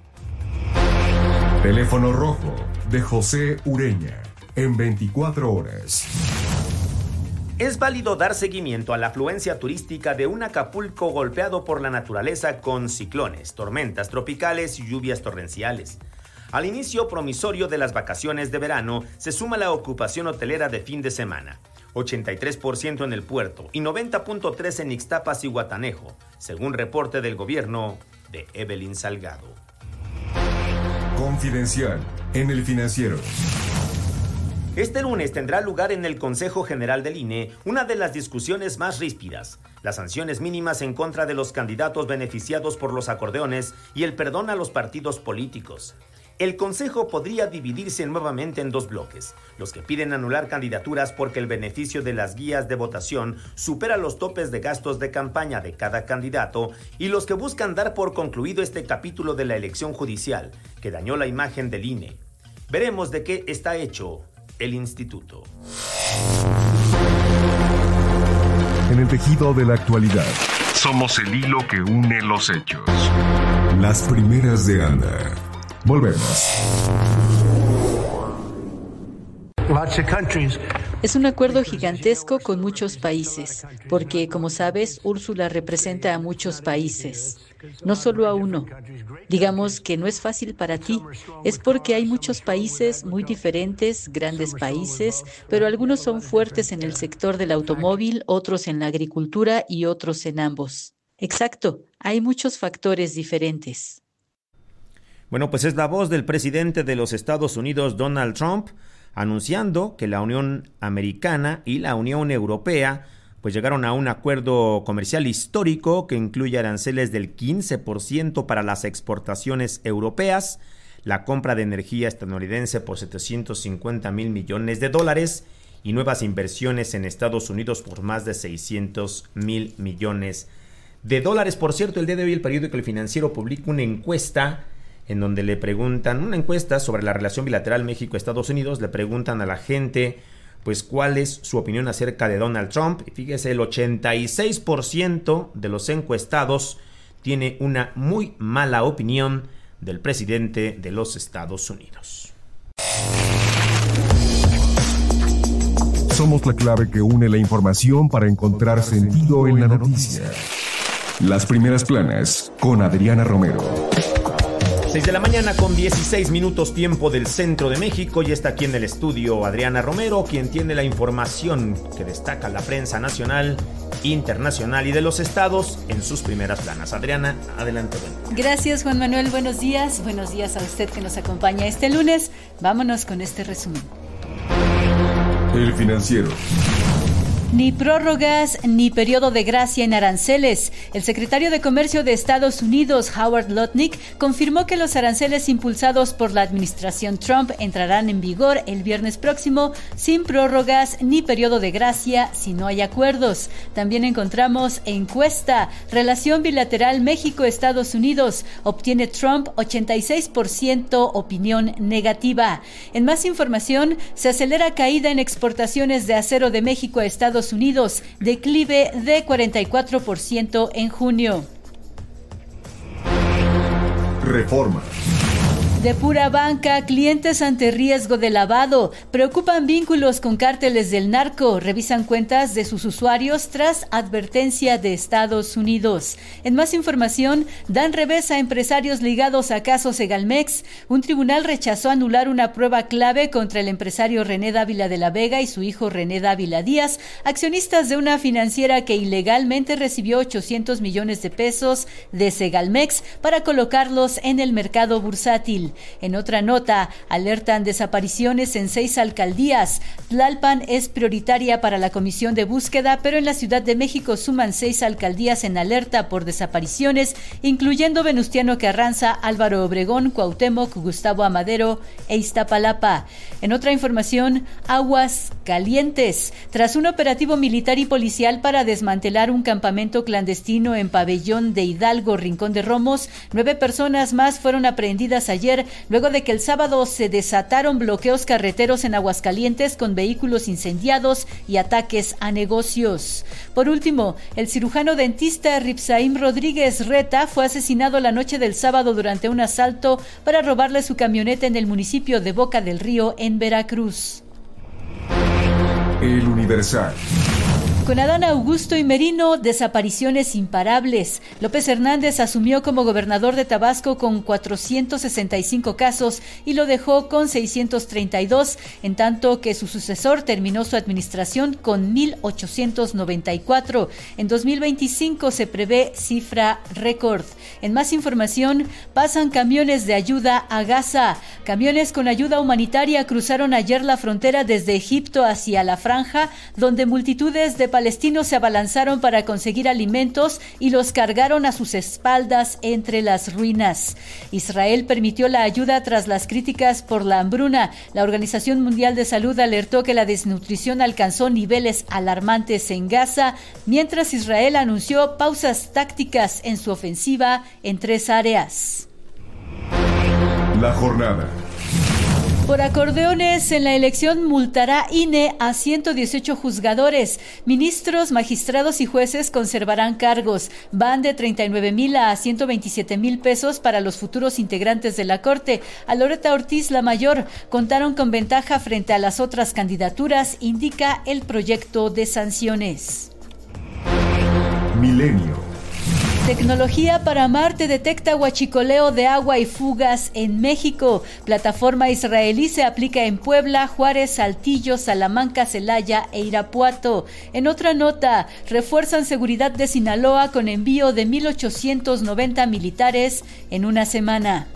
Speaker 2: Teléfono rojo de José Ureña, en 24 horas.
Speaker 4: Es válido dar seguimiento a la afluencia turística de un Acapulco golpeado por la naturaleza con ciclones, tormentas tropicales y lluvias torrenciales. Al inicio promisorio de las vacaciones de verano se suma la ocupación hotelera de fin de semana, 83% en el puerto y 90.3% en Ixtapas y Guatanejo, según reporte del gobierno de Evelyn Salgado.
Speaker 2: Confidencial en El Financiero.
Speaker 4: Este lunes tendrá lugar en el Consejo General del INE una de las discusiones más ríspidas, las sanciones mínimas en contra de los candidatos beneficiados por los acordeones y el perdón a los partidos políticos. El Consejo podría dividirse nuevamente en dos bloques, los que piden anular candidaturas porque el beneficio de las guías de votación supera los topes de gastos de campaña de cada candidato, y los que buscan dar por concluido este capítulo de la elección judicial, que dañó la imagen del INE. Veremos de qué está hecho el instituto.
Speaker 2: En el tejido de la actualidad, somos el hilo que une los hechos. Las primeras de Anda. Volvemos.
Speaker 7: Es un acuerdo gigantesco con muchos países, porque, como sabes, Úrsula representa a muchos países, no solo a uno. Digamos que no es fácil para ti, es porque hay muchos países muy diferentes, grandes países, pero algunos son fuertes en el sector del automóvil, otros en la agricultura y otros en ambos. Exacto, hay muchos factores diferentes.
Speaker 4: Bueno, pues es la voz del presidente de los Estados Unidos, Donald Trump, anunciando que la Unión Americana y la Unión Europea pues llegaron a un acuerdo comercial histórico que incluye aranceles del 15% para las exportaciones europeas, la compra de energía estadounidense por $750 mil millones y nuevas inversiones en Estados Unidos por más de $600 mil millones. Por cierto, el día de hoy el periódico El Financiero publica una encuesta en donde le preguntan, una encuesta sobre la relación bilateral México-Estados Unidos, le preguntan a la gente, pues, cuál es su opinión acerca de Donald Trump. Y fíjese, el 86% de los encuestados tiene una muy mala opinión del presidente de los Estados Unidos.
Speaker 2: Somos la clave que une la información para encontrar sentido en la noticia. Las primeras planas con Adriana Romero.
Speaker 4: 6 de la mañana con 16 minutos tiempo del centro de México, y está aquí en el estudio Adriana Romero, quien tiene la información que destaca la prensa nacional, internacional y de los estados en sus primeras planas. Adriana, adelante.
Speaker 18: Gracias, Juan Manuel, buenos días a usted que nos acompaña este lunes. Vámonos con este resumen.
Speaker 2: El Financiero.
Speaker 18: Ni prórrogas ni periodo de gracia en aranceles. El secretario de Comercio de Estados Unidos, Howard Lutnick, confirmó que los aranceles impulsados por la administración Trump entrarán en vigor el viernes próximo sin prórrogas ni periodo de gracia si no hay acuerdos. También encontramos encuesta, relación bilateral México-Estados Unidos. Obtiene Trump 86% opinión negativa. En más información, se acelera caída en exportaciones de acero de México a Estados Unidos, declive de 44% en junio.
Speaker 2: Reforma.
Speaker 18: De pura banca, clientes ante riesgo de lavado. Preocupan vínculos con cárteles del narco. Revisan cuentas de sus usuarios tras advertencia de Estados Unidos. En más información, dan revés a empresarios ligados a casos Segalmex. Un tribunal rechazó anular una prueba clave contra el empresario René Dávila de la Vega y su hijo René Dávila Díaz, accionistas de una financiera que ilegalmente recibió 800 millones de pesos de Segalmex para colocarlos en el mercado bursátil. En otra nota, alertan desapariciones en 6 alcaldías. Tlalpan es prioritaria para la comisión de búsqueda, pero en la Ciudad de México suman 6 alcaldías en alerta por desapariciones, incluyendo Venustiano Carranza, Álvaro Obregón, Cuauhtémoc, Gustavo Amadero e Iztapalapa. En otra información, aguas calientes. Tras un operativo militar y policial para desmantelar un campamento clandestino en Pabellón de Hidalgo, Rincón de Romos, 9 personas más fueron aprehendidas ayer, luego de que el sábado se desataron bloqueos carreteros en Aguascalientes con vehículos incendiados y ataques a negocios. Por último, el cirujano dentista Ripsaim Rodríguez Reta fue asesinado la noche del sábado durante un asalto para robarle su camioneta en el municipio de Boca del Río, en Veracruz.
Speaker 2: El Universal.
Speaker 18: Con Adán Augusto y Merino, desapariciones imparables. López Hernández asumió como gobernador de Tabasco con 465 casos y lo dejó con 632, en tanto que su sucesor terminó su administración con 1,894. En 2025 se prevé cifra récord. En más información, pasan camiones de ayuda a Gaza. Camiones con ayuda humanitaria cruzaron ayer la frontera desde Egipto hacia la Franja, donde multitudes de palestinos se abalanzaron para conseguir alimentos y los cargaron a sus espaldas entre las ruinas. Israel permitió la ayuda tras las críticas por la hambruna. La Organización Mundial de Salud alertó que la desnutrición alcanzó niveles alarmantes en Gaza, mientras Israel anunció pausas tácticas en su ofensiva en 3 áreas.
Speaker 2: La jornada.
Speaker 18: Por acordeones, en la elección multará INE a 118 juzgadores. Ministros, magistrados y jueces conservarán cargos. Van de 39,000 a 127,000 pesos para los futuros integrantes de la Corte. A Loreta Ortiz, la mayor, contaron con ventaja frente a las otras candidaturas, indica el proyecto de sanciones.
Speaker 2: Milenio.
Speaker 18: Tecnología para Marte detecta huachicoleo de agua y fugas en México. Plataforma israelí se aplica en Puebla, Juárez, Saltillo, Salamanca, Celaya e Irapuato. En otra nota, refuerzan seguridad de Sinaloa con envío de 1,890 militares en una semana.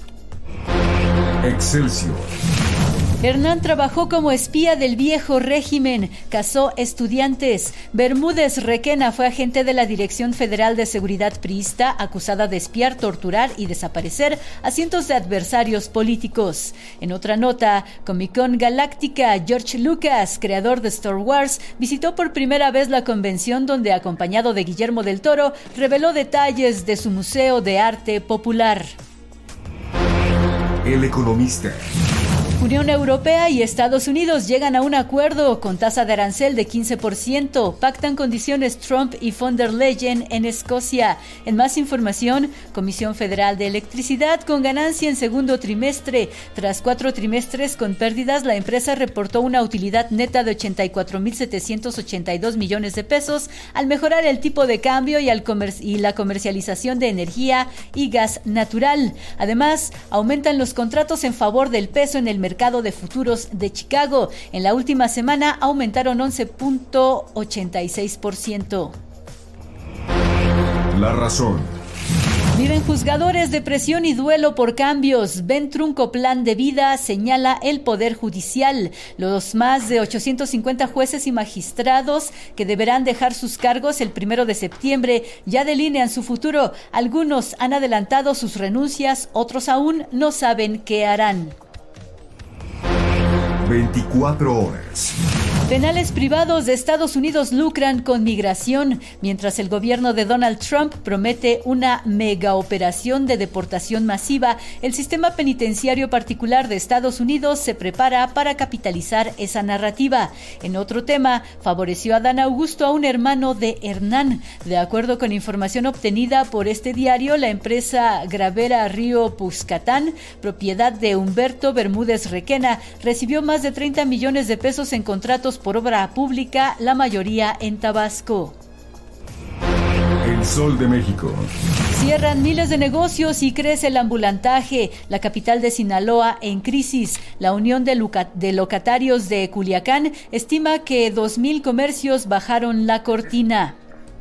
Speaker 2: Excelsior.
Speaker 18: Hernán trabajó como espía del viejo régimen, cazó estudiantes. Bermúdez Requena fue agente de la Dirección Federal de Seguridad priista, acusada de espiar, torturar y desaparecer a cientos de adversarios políticos. En otra nota, Comic-Con Galáctica, George Lucas, creador de Star Wars, visitó por primera vez la convención donde, acompañado de Guillermo del Toro, reveló detalles de su Museo de Arte Popular.
Speaker 2: El Economista.
Speaker 18: Unión Europea y Estados Unidos llegan a un acuerdo con tasa de arancel de 15%. Pactan condiciones Trump y von der Leyen en Escocia. En más información, Comisión Federal de Electricidad con ganancia en segundo trimestre. Tras 4 trimestres con pérdidas, la empresa reportó una utilidad neta de 84.782 millones de pesos al mejorar el tipo de cambio y la comercialización de energía y gas natural. Además, aumentan los contratos en favor del peso en el mercado de futuros de Chicago. En la última semana aumentaron 11.86%.
Speaker 2: La razón.
Speaker 18: Viven juzgadores depresión y duelo por cambios. Ven trunco plan de vida, señala el Poder Judicial. Los más de 850 jueces y magistrados que deberán dejar sus cargos el 1 de septiembre ya delinean su futuro. Algunos han adelantado sus renuncias, otros aún no saben qué harán.
Speaker 2: 24 horas.
Speaker 18: Penales privados de Estados Unidos lucran con migración, mientras el gobierno de Donald Trump promete una megaoperación de deportación masiva. El sistema penitenciario particular de Estados Unidos se prepara para capitalizar esa narrativa. En otro tema, favoreció a Dan Augusto a un hermano de Hernán. De acuerdo con información obtenida por este diario, la empresa Gravera Río Puscatán, propiedad de Humberto Bermúdez Requena, recibió más de 30 millones de pesos en contratos por obra pública, la mayoría en Tabasco.
Speaker 2: El Sol de México.
Speaker 18: Cierran miles de negocios y crece el ambulantaje. La capital de Sinaloa en crisis. La Unión de Locatarios de Culiacán estima que 2,000 comercios bajaron la cortina.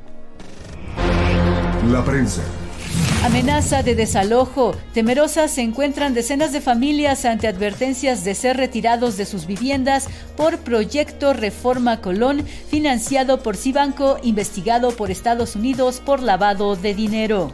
Speaker 2: La prensa.
Speaker 18: Amenaza de desalojo. Temerosas se encuentran decenas de familias ante advertencias de ser retirados de sus viviendas por proyecto Reforma Colón, financiado por Cibanco, investigado por Estados Unidos por lavado de dinero.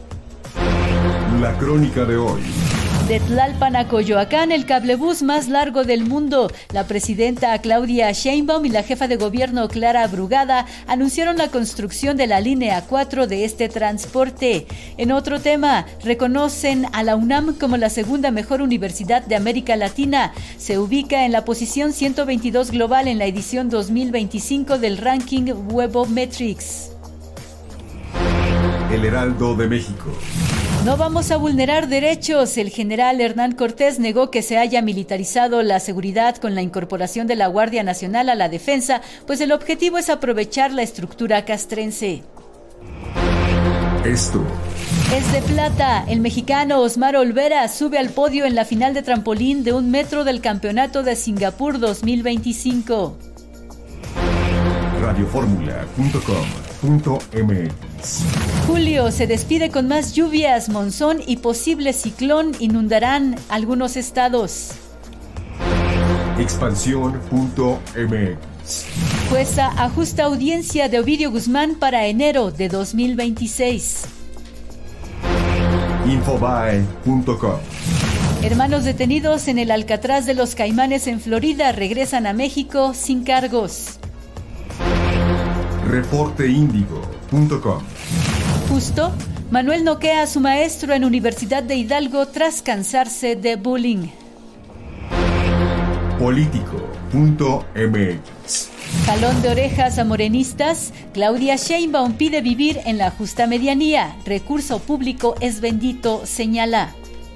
Speaker 2: La crónica de hoy.
Speaker 18: De Tlalpan a Coyoacán, el cablebús más largo del mundo. La presidenta Claudia Sheinbaum y la jefa de gobierno Clara Brugada anunciaron la construcción de la línea 4 de este transporte. En otro tema, reconocen a la UNAM como la segunda mejor universidad de América Latina. Se ubica en la posición 122 global en la edición 2025 del ranking Webometrics.
Speaker 2: El Heraldo de México.
Speaker 18: No vamos a vulnerar derechos. El general Hernán Cortés negó que se haya militarizado la seguridad con la incorporación de la Guardia Nacional a la defensa, pues el objetivo es aprovechar la estructura castrense.
Speaker 2: Esto
Speaker 18: es de plata. El mexicano Osmar Olvera sube al podio en la final de trampolín de 1 metro del Campeonato de Singapur 2025.
Speaker 2: Radioformula.com.mx.
Speaker 18: Julio se despide con más lluvias, monzón y posible ciclón inundarán algunos estados.
Speaker 2: Expansión.mx.
Speaker 18: Jueza ajusta audiencia de Ovidio Guzmán para enero de 2026.
Speaker 2: Infobae.com.
Speaker 18: Hermanos detenidos en el Alcatraz de los Caimanes en Florida regresan a México sin cargos.
Speaker 2: Reporteindigo.com.
Speaker 18: Justo, Manuel noquea a su maestro en Universidad de Hidalgo tras cansarse de bullying.
Speaker 2: Político.mx.
Speaker 18: Jalón de orejas a morenistas. Claudia Sheinbaum pide vivir en la justa medianía. Recurso público es bendito, señala.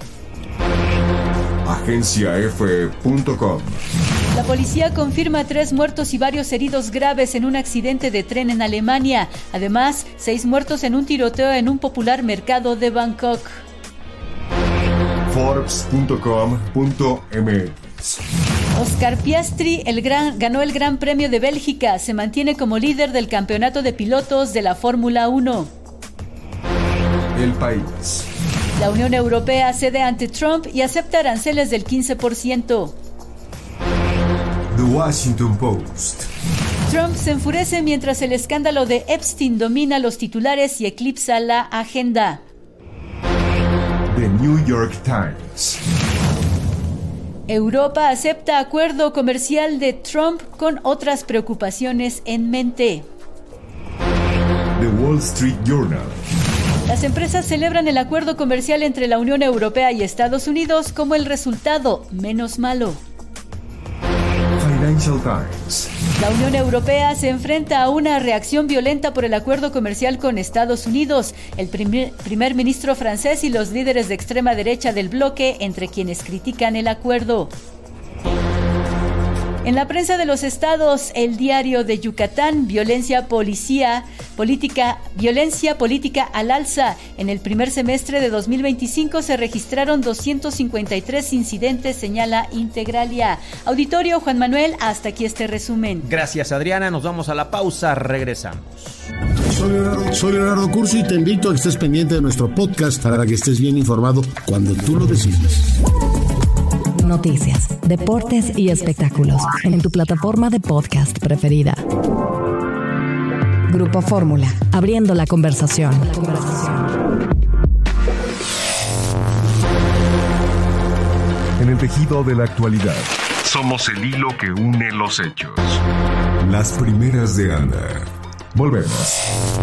Speaker 2: Agenciaf.com.
Speaker 18: La policía confirma 3 muertos y varios heridos graves en un accidente de tren en Alemania. Además, 6 muertos en un tiroteo en un popular mercado de Bangkok.
Speaker 2: Forbes.com.mx.
Speaker 18: Oscar Piastri ganó el Gran Premio de Bélgica. Se mantiene como líder del campeonato de pilotos de la Fórmula 1.
Speaker 2: El País.
Speaker 18: La Unión Europea cede ante Trump y acepta aranceles del 15%.
Speaker 2: The Washington Post.
Speaker 18: Trump se enfurece mientras el escándalo de Epstein domina los titulares y eclipsa la agenda.
Speaker 2: The New York Times.
Speaker 18: Europa acepta acuerdo comercial de Trump con otras preocupaciones en mente.
Speaker 2: The Wall Street Journal.
Speaker 18: Las empresas celebran el acuerdo comercial entre la Unión Europea y Estados Unidos como el resultado menos malo.
Speaker 2: Financial Times.
Speaker 18: La Unión Europea se enfrenta a una reacción violenta por el acuerdo comercial con Estados Unidos. El primer ministro francés y los líderes de extrema derecha del bloque, entre quienes critican el acuerdo. En la prensa de los estados, El Diario de Yucatán, violencia política al alza. En el primer semestre de 2025 se registraron 253 incidentes, señala Integralia. Auditorio, Juan Manuel, hasta aquí este resumen.
Speaker 4: Gracias, Adriana. Nos vamos a la pausa. Regresamos.
Speaker 19: Soy Leonardo Curso y te invito a que estés pendiente de nuestro podcast para que estés bien informado cuando tú lo decidas.
Speaker 1: Noticias, deportes y espectáculos en tu plataforma de podcast preferida. Grupo Fórmula, abriendo la conversación.
Speaker 2: En el tejido de la actualidad, somos el hilo que une los hechos. Las primeras de Anda. Volvemos.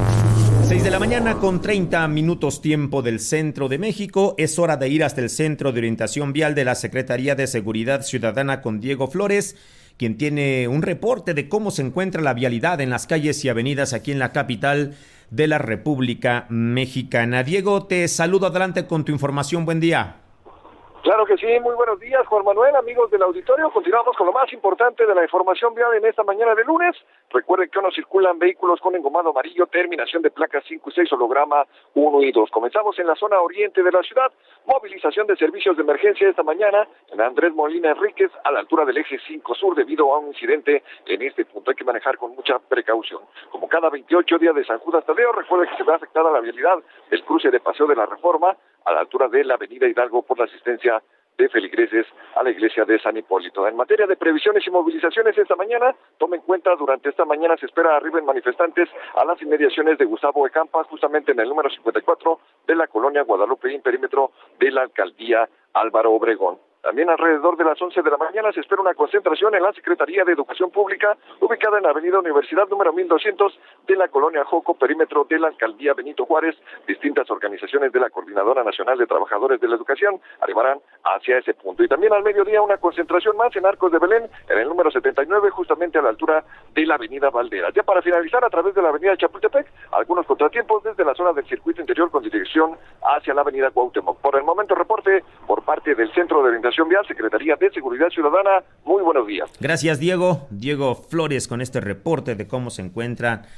Speaker 4: 6 de la mañana con 30 minutos tiempo del centro de México. Es hora de ir hasta el Centro de Orientación Vial de la Secretaría de Seguridad Ciudadana con Diego Flores, quien tiene un reporte de cómo se encuentra la vialidad en las calles y avenidas aquí en la capital de la República Mexicana. Diego, te saludo, adelante con tu información. Buen día.
Speaker 20: Claro que sí, muy buenos días, Juan Manuel, amigos del auditorio. Continuamos con lo más importante de la información vial en esta mañana de lunes. Recuerden que aún no circulan vehículos con engomado amarillo, terminación de placas 5 y 6, holograma 1 y 2. Comenzamos en la zona oriente de la ciudad. Movilización de servicios de emergencia esta mañana en Andrés Molina Enríquez, a la altura del eje 5 sur, debido a un incidente en este punto. Hay que manejar con mucha precaución. Como cada 28 días de San Judas Tadeo, recuerden que se ve afectada la vialidad del cruce de Paseo de la Reforma, a la altura de la avenida Hidalgo, por la asistencia de feligreses a la iglesia de San Hipólito. En materia de previsiones y movilizaciones esta mañana, tomen en cuenta, durante esta mañana se espera arriben manifestantes a las inmediaciones de Gustavo Ecampa, justamente en el número 54 de la colonia Guadalupe, en perímetro de la alcaldía Álvaro Obregón. También alrededor de las 11 de la mañana se espera una concentración en la Secretaría de Educación Pública, ubicada en la avenida Universidad número 1200 de la colonia Joco, perímetro de la alcaldía Benito Juárez. Distintas organizaciones de la Coordinadora Nacional de Trabajadores de la Educación arribarán hacia ese punto. Y también al mediodía una concentración más en Arcos de Belén, en el número 79, justamente a la altura de la avenida Valderas. Ya para finalizar, a través de la avenida Chapultepec, algunos contratiempos desde la zona del circuito interior con dirección hacia la avenida Cuauhtémoc. Por el momento, reporte por parte del Centro de Orientación Vial, Secretaría de Seguridad Ciudadana. Muy buenos días.
Speaker 4: Gracias, Diego. Diego Flores con este reporte de cómo se encuentra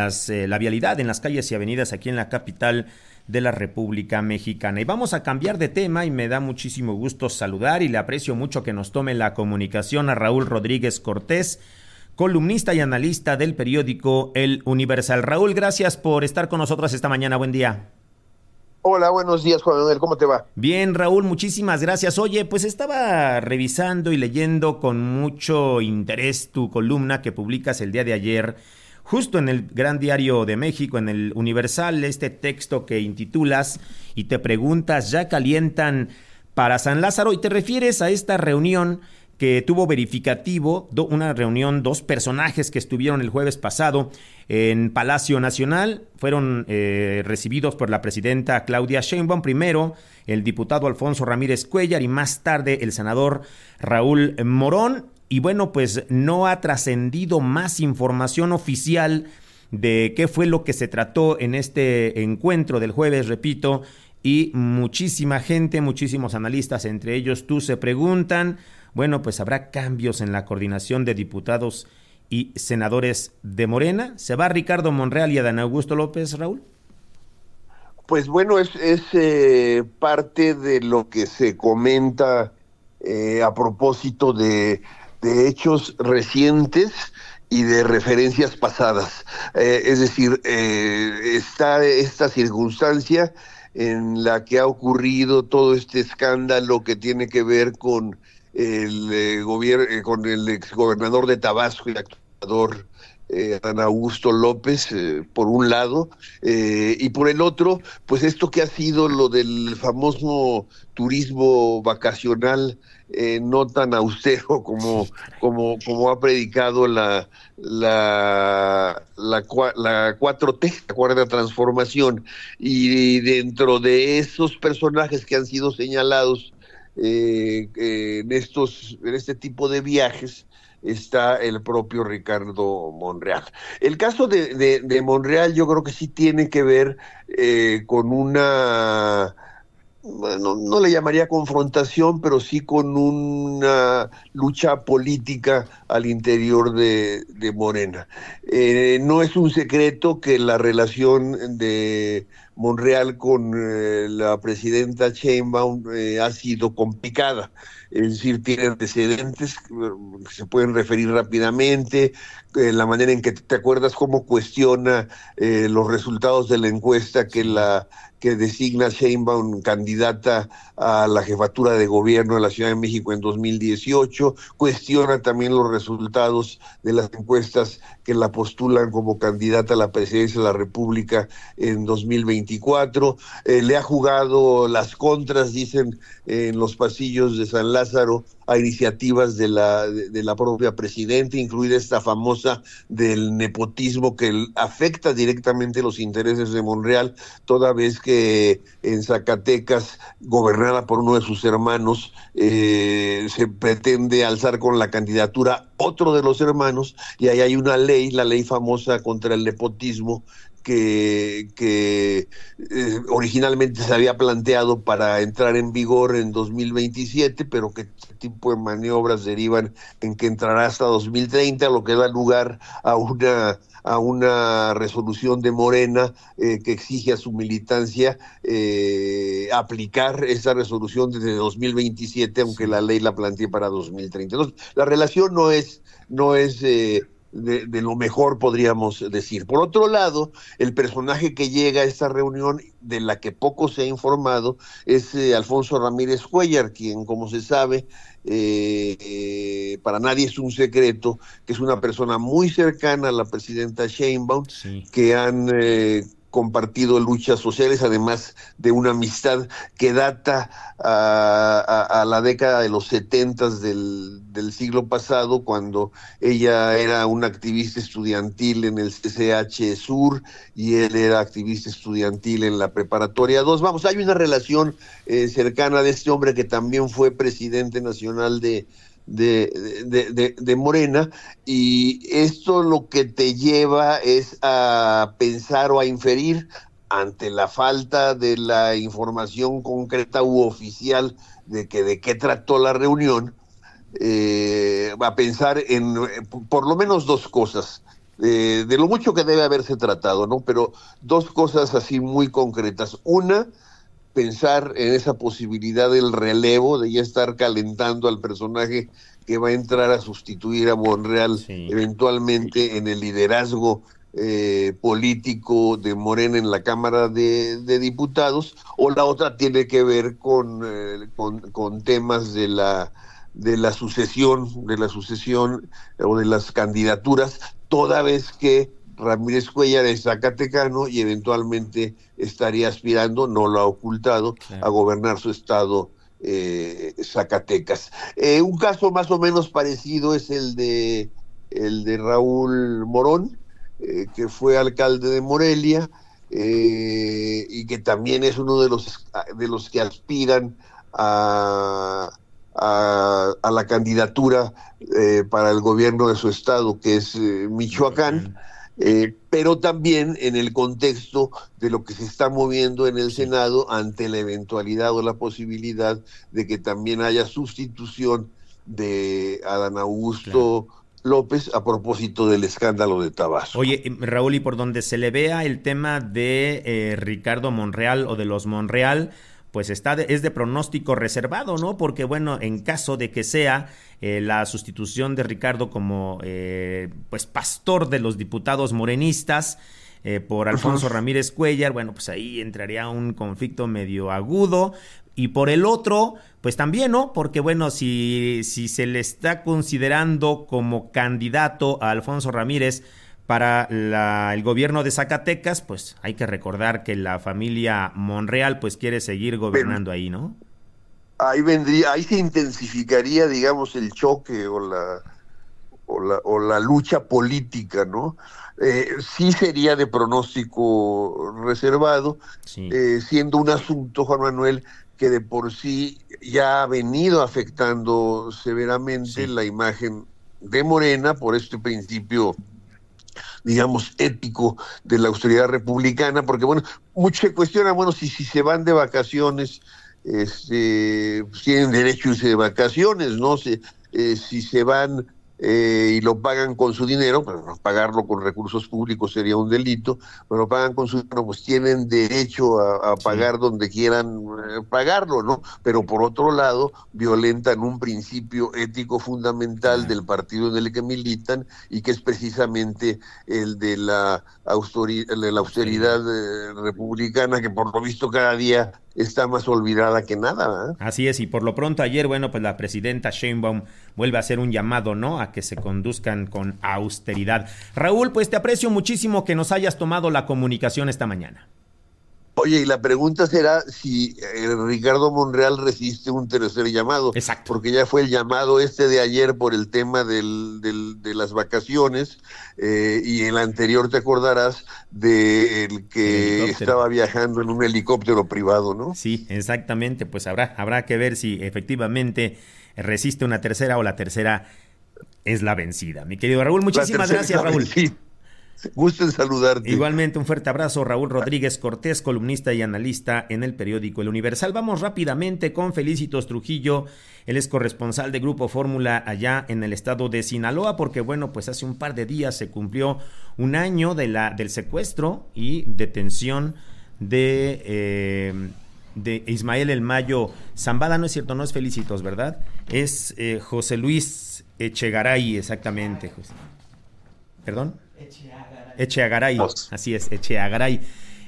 Speaker 4: la vialidad en las calles y avenidas aquí en la capital de la República Mexicana. Y vamos a cambiar de tema y me da muchísimo gusto saludar y le aprecio mucho que nos tome la comunicación a Raúl Rodríguez Cortés, columnista y analista del periódico El Universal. Raúl, gracias por estar con nosotros esta mañana. Buen día.
Speaker 21: Hola, buenos días, Juan Manuel, ¿cómo te va?
Speaker 4: Bien, Raúl, muchísimas gracias. Oye, pues estaba revisando y leyendo con mucho interés tu columna que publicas el día de ayer, justo en el Gran Diario de México, en el Universal, este texto que intitulas y te preguntas, ¿ya calientan para San Lázaro? Y te refieres a esta reunión que tuvo verificativo, una reunión, dos personajes que estuvieron el jueves pasado en Palacio Nacional, fueron recibidos por la presidenta Claudia Sheinbaum, primero el diputado Alfonso Ramírez Cuellar y más tarde el senador Raúl Morón, y bueno, pues no ha trascendido más información oficial de qué fue lo que se trató en este encuentro del jueves, repito, y muchísima gente, muchísimos analistas, entre ellos tú, se preguntan, bueno, pues habrá cambios en la coordinación de diputados y senadores de Morena. ¿Se va Ricardo Monreal y Adán Augusto López, Raúl?
Speaker 21: Pues bueno, es parte de lo que se comenta a propósito de hechos recientes y de referencias pasadas. Es decir, está esta circunstancia en la que ha ocurrido todo este escándalo que tiene que ver con el exgobernador de Tabasco y actual senador Adán Augusto López, por un lado, y por el otro, pues esto que ha sido lo del famoso turismo vacacional, no tan austero como ha predicado la 4T, la Cuarta Transformación, y dentro de esos personajes que han sido señalados en este tipo de viajes, está el propio Ricardo Monreal. El caso de Monreal yo creo que sí tiene que ver con una, no le llamaría confrontación, pero sí con una lucha política al interior de Morena. No es un secreto que la relación de Monreal con la presidenta Sheinbaum ha sido complicada. Es decir, tiene antecedentes que se pueden referir rápidamente, la manera en que te acuerdas cómo cuestiona los resultados de la encuesta que designa Sheinbaum candidata a la jefatura de gobierno de la Ciudad de México en 2018, cuestiona también los resultados de las encuestas que la postulan como candidata a la presidencia de la República en 2024, le ha jugado las contras, dicen, en los pasillos de San Lázaro a iniciativas de la propia presidenta, incluida esta famosa del nepotismo que afecta directamente los intereses de Monreal, toda vez que en Zacatecas, gobernada por uno de sus hermanos, se pretende alzar con la candidatura otro de los hermanos, y ahí hay una ley, la ley famosa contra el nepotismo, que originalmente se había planteado para entrar en vigor en 2027, pero que este tipo de maniobras derivan en que entrará hasta 2030, lo que da lugar a una resolución de Morena que exige a su militancia aplicar esa resolución desde 2027, aunque la ley la plantee para 2030. Entonces, la relación no es de lo mejor, podríamos decir. Por otro lado, el personaje que llega a esta reunión, de la que poco se ha informado, es Alfonso Ramírez Cuéllar, quien, como se sabe, para nadie es un secreto, que es una persona muy cercana a la presidenta Sheinbaum, que han compartido luchas sociales, además de una amistad que data a la década de los 70 del siglo pasado, cuando ella era una activista estudiantil en el CCH Sur y él era activista estudiantil en la Preparatoria 2. Vamos, hay una relación cercana de este hombre que también fue presidente nacional de Morena, y esto lo que te lleva es a pensar o a inferir, ante la falta de la información concreta u oficial de qué trató la reunión, a pensar en por lo menos dos cosas, de lo mucho que debe haberse tratado, ¿no? Pero dos cosas así muy concretas. Una, pensar en esa posibilidad del relevo, de ya estar calentando al personaje que va a entrar a sustituir a Monreal eventualmente en el liderazgo político de Morena en la Cámara de Diputados, o la otra tiene que ver con temas de la sucesión o de las candidaturas, toda vez que Ramírez Cuéllar es zacatecano y eventualmente estaría aspirando, no lo ha ocultado, a gobernar su estado, Zacatecas. Un caso más o menos parecido es el de Raúl Morón, que fue alcalde de Morelia, y que también es uno de los que aspiran a la candidatura para el gobierno de su estado, que es Michoacán. Pero también en el contexto de lo que se está moviendo en el Senado ante la eventualidad o la posibilidad de que también haya sustitución de Adán Augusto López a propósito del escándalo de Tabasco.
Speaker 4: Oye, Raúl, y por donde se le vea el tema de Ricardo Monreal o de los Monreal, pues es de pronóstico reservado, ¿no? Porque, bueno, en caso de que sea la sustitución de Ricardo como pues pastor de los diputados morenistas por Alfonso Ramírez Cuéllar, bueno, pues ahí entraría un conflicto medio agudo. y por el otro, pues también, ¿no? Porque bueno, si se le está considerando como candidato a Alfonso Ramírez para el gobierno de Zacatecas, pues hay que recordar que la familia Monreal pues quiere seguir gobernando ahí, ¿no?
Speaker 21: Ahí se intensificaría, digamos, el choque o la lucha política, ¿no? Sí sería de pronóstico reservado, sí. Siendo un asunto, Juan Manuel, que de por sí ya ha venido afectando severamente la imagen de Morena por este principio, digamos, ético de la austeridad republicana, porque bueno, mucho se cuestiona, bueno, si se van de vacaciones, tienen derecho a irse de vacaciones, ¿no? Si se van y lo pagan con su dinero, pero pagarlo con recursos públicos sería un delito, pero lo pagan con su dinero, pues tienen derecho a pagar donde quieran pagarlo, ¿no? Pero por otro lado, violentan un principio ético fundamental del partido en el que militan y que es precisamente el de la austeridad republicana, que por lo visto cada día está más olvidada que nada, ¿eh?
Speaker 4: Así es, y por lo pronto ayer, bueno, pues la presidenta Sheinbaum vuelve a hacer un llamado, ¿no?, a que se conduzcan con austeridad. Raúl, pues te aprecio muchísimo que nos hayas tomado la comunicación esta mañana.
Speaker 21: Oye, y la pregunta será si Ricardo Monreal resiste un tercer llamado.
Speaker 4: Exacto.
Speaker 21: Porque ya fue el llamado de ayer por el tema de las vacaciones, y el anterior te acordarás del que estaba viajando en un helicóptero privado, ¿no?
Speaker 4: Sí, exactamente, pues habrá que ver si efectivamente resiste una tercera o la tercera es la vencida. Mi querido Raúl, muchísimas gracias, Raúl.
Speaker 21: Sí. Gusto en saludarte.
Speaker 4: Igualmente, un fuerte abrazo, Raúl Rodríguez Cortés, columnista y analista en el periódico El Universal. Vamos rápidamente con Felicitos Trujillo, él es corresponsal de Grupo Fórmula allá en el estado de Sinaloa, porque bueno, pues hace un par de días se cumplió un año del secuestro y detención de Ismael El Mayo Zambada. No es cierto, no es Felicitos, ¿verdad? Es José Luis Echegaray, exactamente. ¿Perdón? Echeagaray, así es, Echeagaray.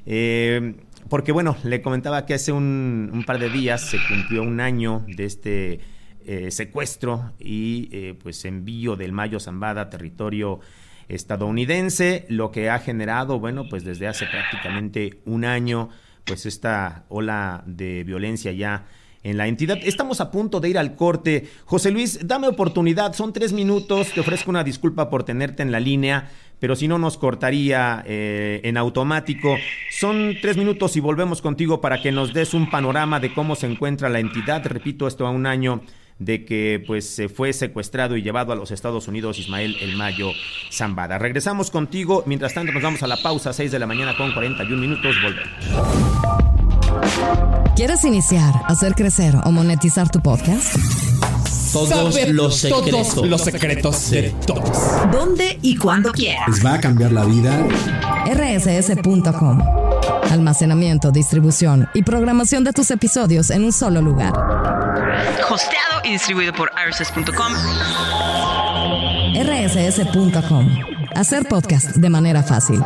Speaker 4: Porque bueno, le comentaba que hace un par de días se cumplió un año de este secuestro y pues envío del Mayo Zambada a territorio estadounidense, lo que ha generado, bueno, pues desde hace prácticamente un año, pues esta ola de violencia ya en la entidad. Estamos a punto de ir al corte. José Luis, dame oportunidad, son 3 minutos, te ofrezco una disculpa por tenerte en la línea, pero si no nos cortaría en automático. Son 3 minutos y volvemos contigo para que nos des un panorama de cómo se encuentra la entidad. Repito, esto a un año de que pues se fue secuestrado y llevado a los Estados Unidos Ismael El Mayo Zambada. Regresamos contigo, mientras tanto nos vamos a la pausa, 6 de la mañana con 41 minutos, volvemos.
Speaker 1: ¿Quieres iniciar, hacer crecer o monetizar tu podcast?
Speaker 3: Todos los secretos de todos.
Speaker 1: ¿Dónde y cuándo quieras?
Speaker 3: ¿Les va a cambiar la vida?
Speaker 1: rss.com. Almacenamiento, distribución y programación de tus episodios en un solo lugar.
Speaker 22: Hosteado y distribuido por rss.com.
Speaker 1: rss.com. Hacer podcast de manera fácil.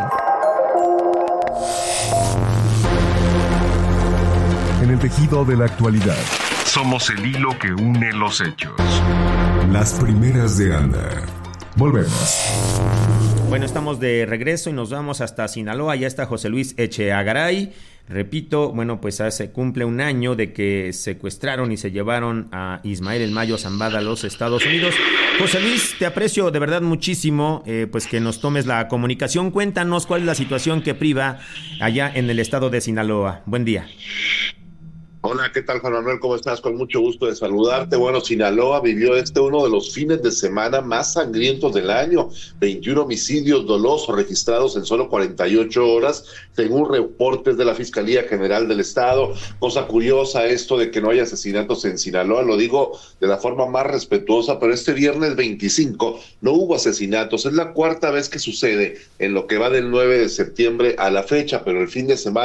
Speaker 2: En el tejido de la actualidad, somos el hilo que une los hechos. Las primeras de Anda. Volvemos.
Speaker 4: Bueno, estamos de regreso y nos vamos hasta Sinaloa. Ya está José Luis Echeagaray. Repito, bueno, pues se cumple un año de que secuestraron y se llevaron a Ismael El Mayo Zambada a los Estados Unidos. José Luis, te aprecio de verdad muchísimo, pues que nos tomes la comunicación. Cuéntanos cuál es la situación que priva allá en el estado de Sinaloa. Buen día.
Speaker 23: Hola, ¿qué tal, Juan Manuel? ¿Cómo estás? Con mucho gusto de saludarte. Bueno, Sinaloa vivió uno de los fines de semana más sangrientos del año. 21 homicidios dolosos registrados en solo 48 horas, según reportes de la Fiscalía General del Estado. Cosa curiosa esto de que no haya asesinatos en Sinaloa, lo digo de la forma más respetuosa, pero este viernes 25 no hubo asesinatos. Es la 4ª vez que sucede en lo que va del 9 de septiembre a la fecha, pero el fin de semana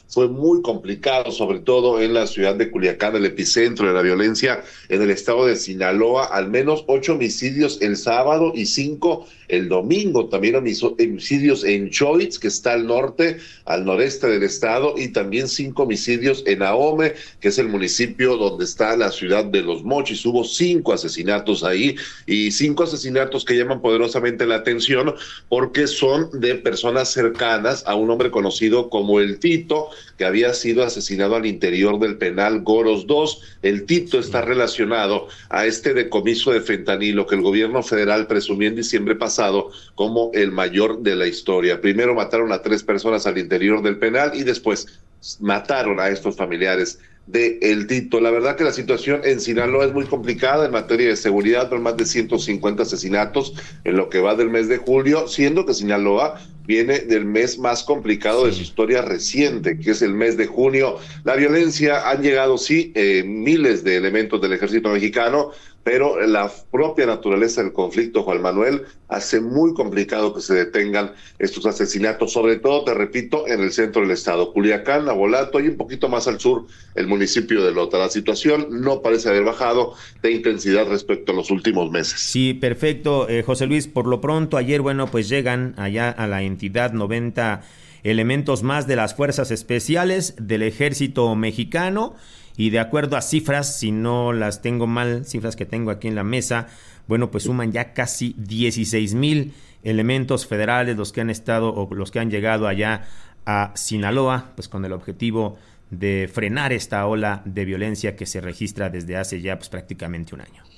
Speaker 23: fue muy complicado, sobre todo en la ciudad de Culiacán, el epicentro de la violencia en el estado de Sinaloa. Al menos 8 homicidios el sábado y 5 el domingo. También homicidios en Choix, que está al noreste del estado, y también 5 homicidios en Ahome, que es el municipio donde está la ciudad de Los Mochis. Hubo 5 asesinatos ahí, y 5 asesinatos que llaman poderosamente la atención porque son de personas cercanas a un hombre conocido como el Tito, que había sido asesinado al interior del penal Goros 2. El Tito está relacionado a este decomiso de fentanilo que el gobierno federal presumió en diciembre pasado como el mayor de la historia. Primero mataron a 3 personas al interior del penal y después mataron a estos familiares de El Tito. La verdad que la situación en Sinaloa es muy complicada en materia de seguridad, con más de 150 asesinatos en lo que va del mes de julio, siendo que Sinaloa viene del mes más complicado de su historia reciente, que es el mes de junio. La violencia, han llegado miles de elementos del ejército mexicano, pero la propia naturaleza del conflicto, Juan Manuel, hace muy complicado que se detengan estos asesinatos, sobre todo, te repito, en el centro del estado, Culiacán, Navolato, y un poquito más al sur, el municipio de Lota. La situación no parece haber bajado de intensidad respecto a los últimos meses.
Speaker 4: Sí, perfecto, José Luis. Por lo pronto, ayer, pues llegan allá a la entidad 90 elementos más de las fuerzas especiales del ejército mexicano. Y de acuerdo a cifras, si no las tengo mal, cifras que tengo aquí en la mesa, pues suman ya casi 16,000 elementos federales los que han estado o los que han llegado allá a Sinaloa, pues con el objetivo de frenar esta ola de violencia que se registra desde hace ya prácticamente un año.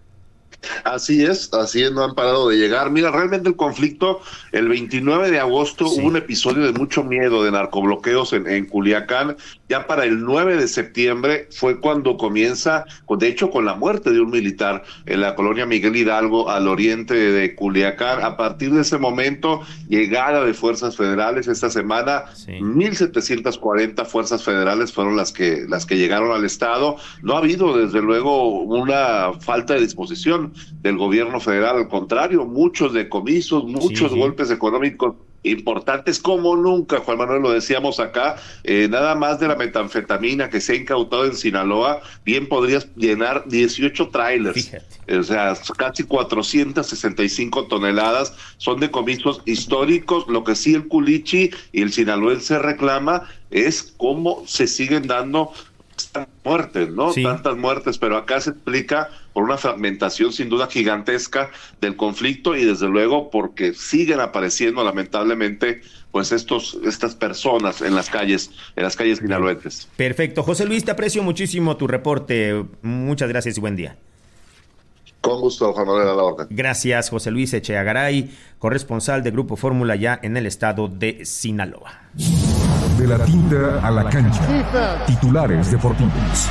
Speaker 23: Así es, no han parado de llegar. Mira, realmente el conflicto, el 29 de agosto hubo un episodio de mucho miedo, de narcobloqueos en Culiacán. Ya para el 9 de septiembre fue cuando comienza, de hecho con la muerte de un militar en la colonia Miguel Hidalgo, al oriente de Culiacán. A partir de ese momento, llegada de fuerzas federales. Esta semana, 1,740 fuerzas federales fueron las que llegaron al estado. No ha habido, desde luego, una falta de disposición del gobierno federal, al contrario, muchos decomisos, muchos golpes económicos importantes como nunca, Juan Manuel, lo decíamos acá, nada más de la metanfetamina que se ha incautado en Sinaloa, bien podrías llenar 18 trailers, o sea, casi 465 toneladas, son decomisos históricos. Lo que sí el culichi y el sinaloense reclama es cómo se siguen dando tantas muertes, ¿no? Tantas muertes, pero acá se explica por una fragmentación sin duda gigantesca del conflicto y desde luego porque siguen apareciendo lamentablemente estas personas en las calles sinaloenses.
Speaker 4: Perfecto. José Luis, te aprecio muchísimo tu reporte. Muchas gracias y buen día.
Speaker 23: Con gusto, Juan Manuel, a la orden.
Speaker 4: Gracias, José Luis Echeagaray, corresponsal de Grupo Fórmula ya en el estado de Sinaloa.
Speaker 2: De la tinta a la cancha. Titulares deportivos.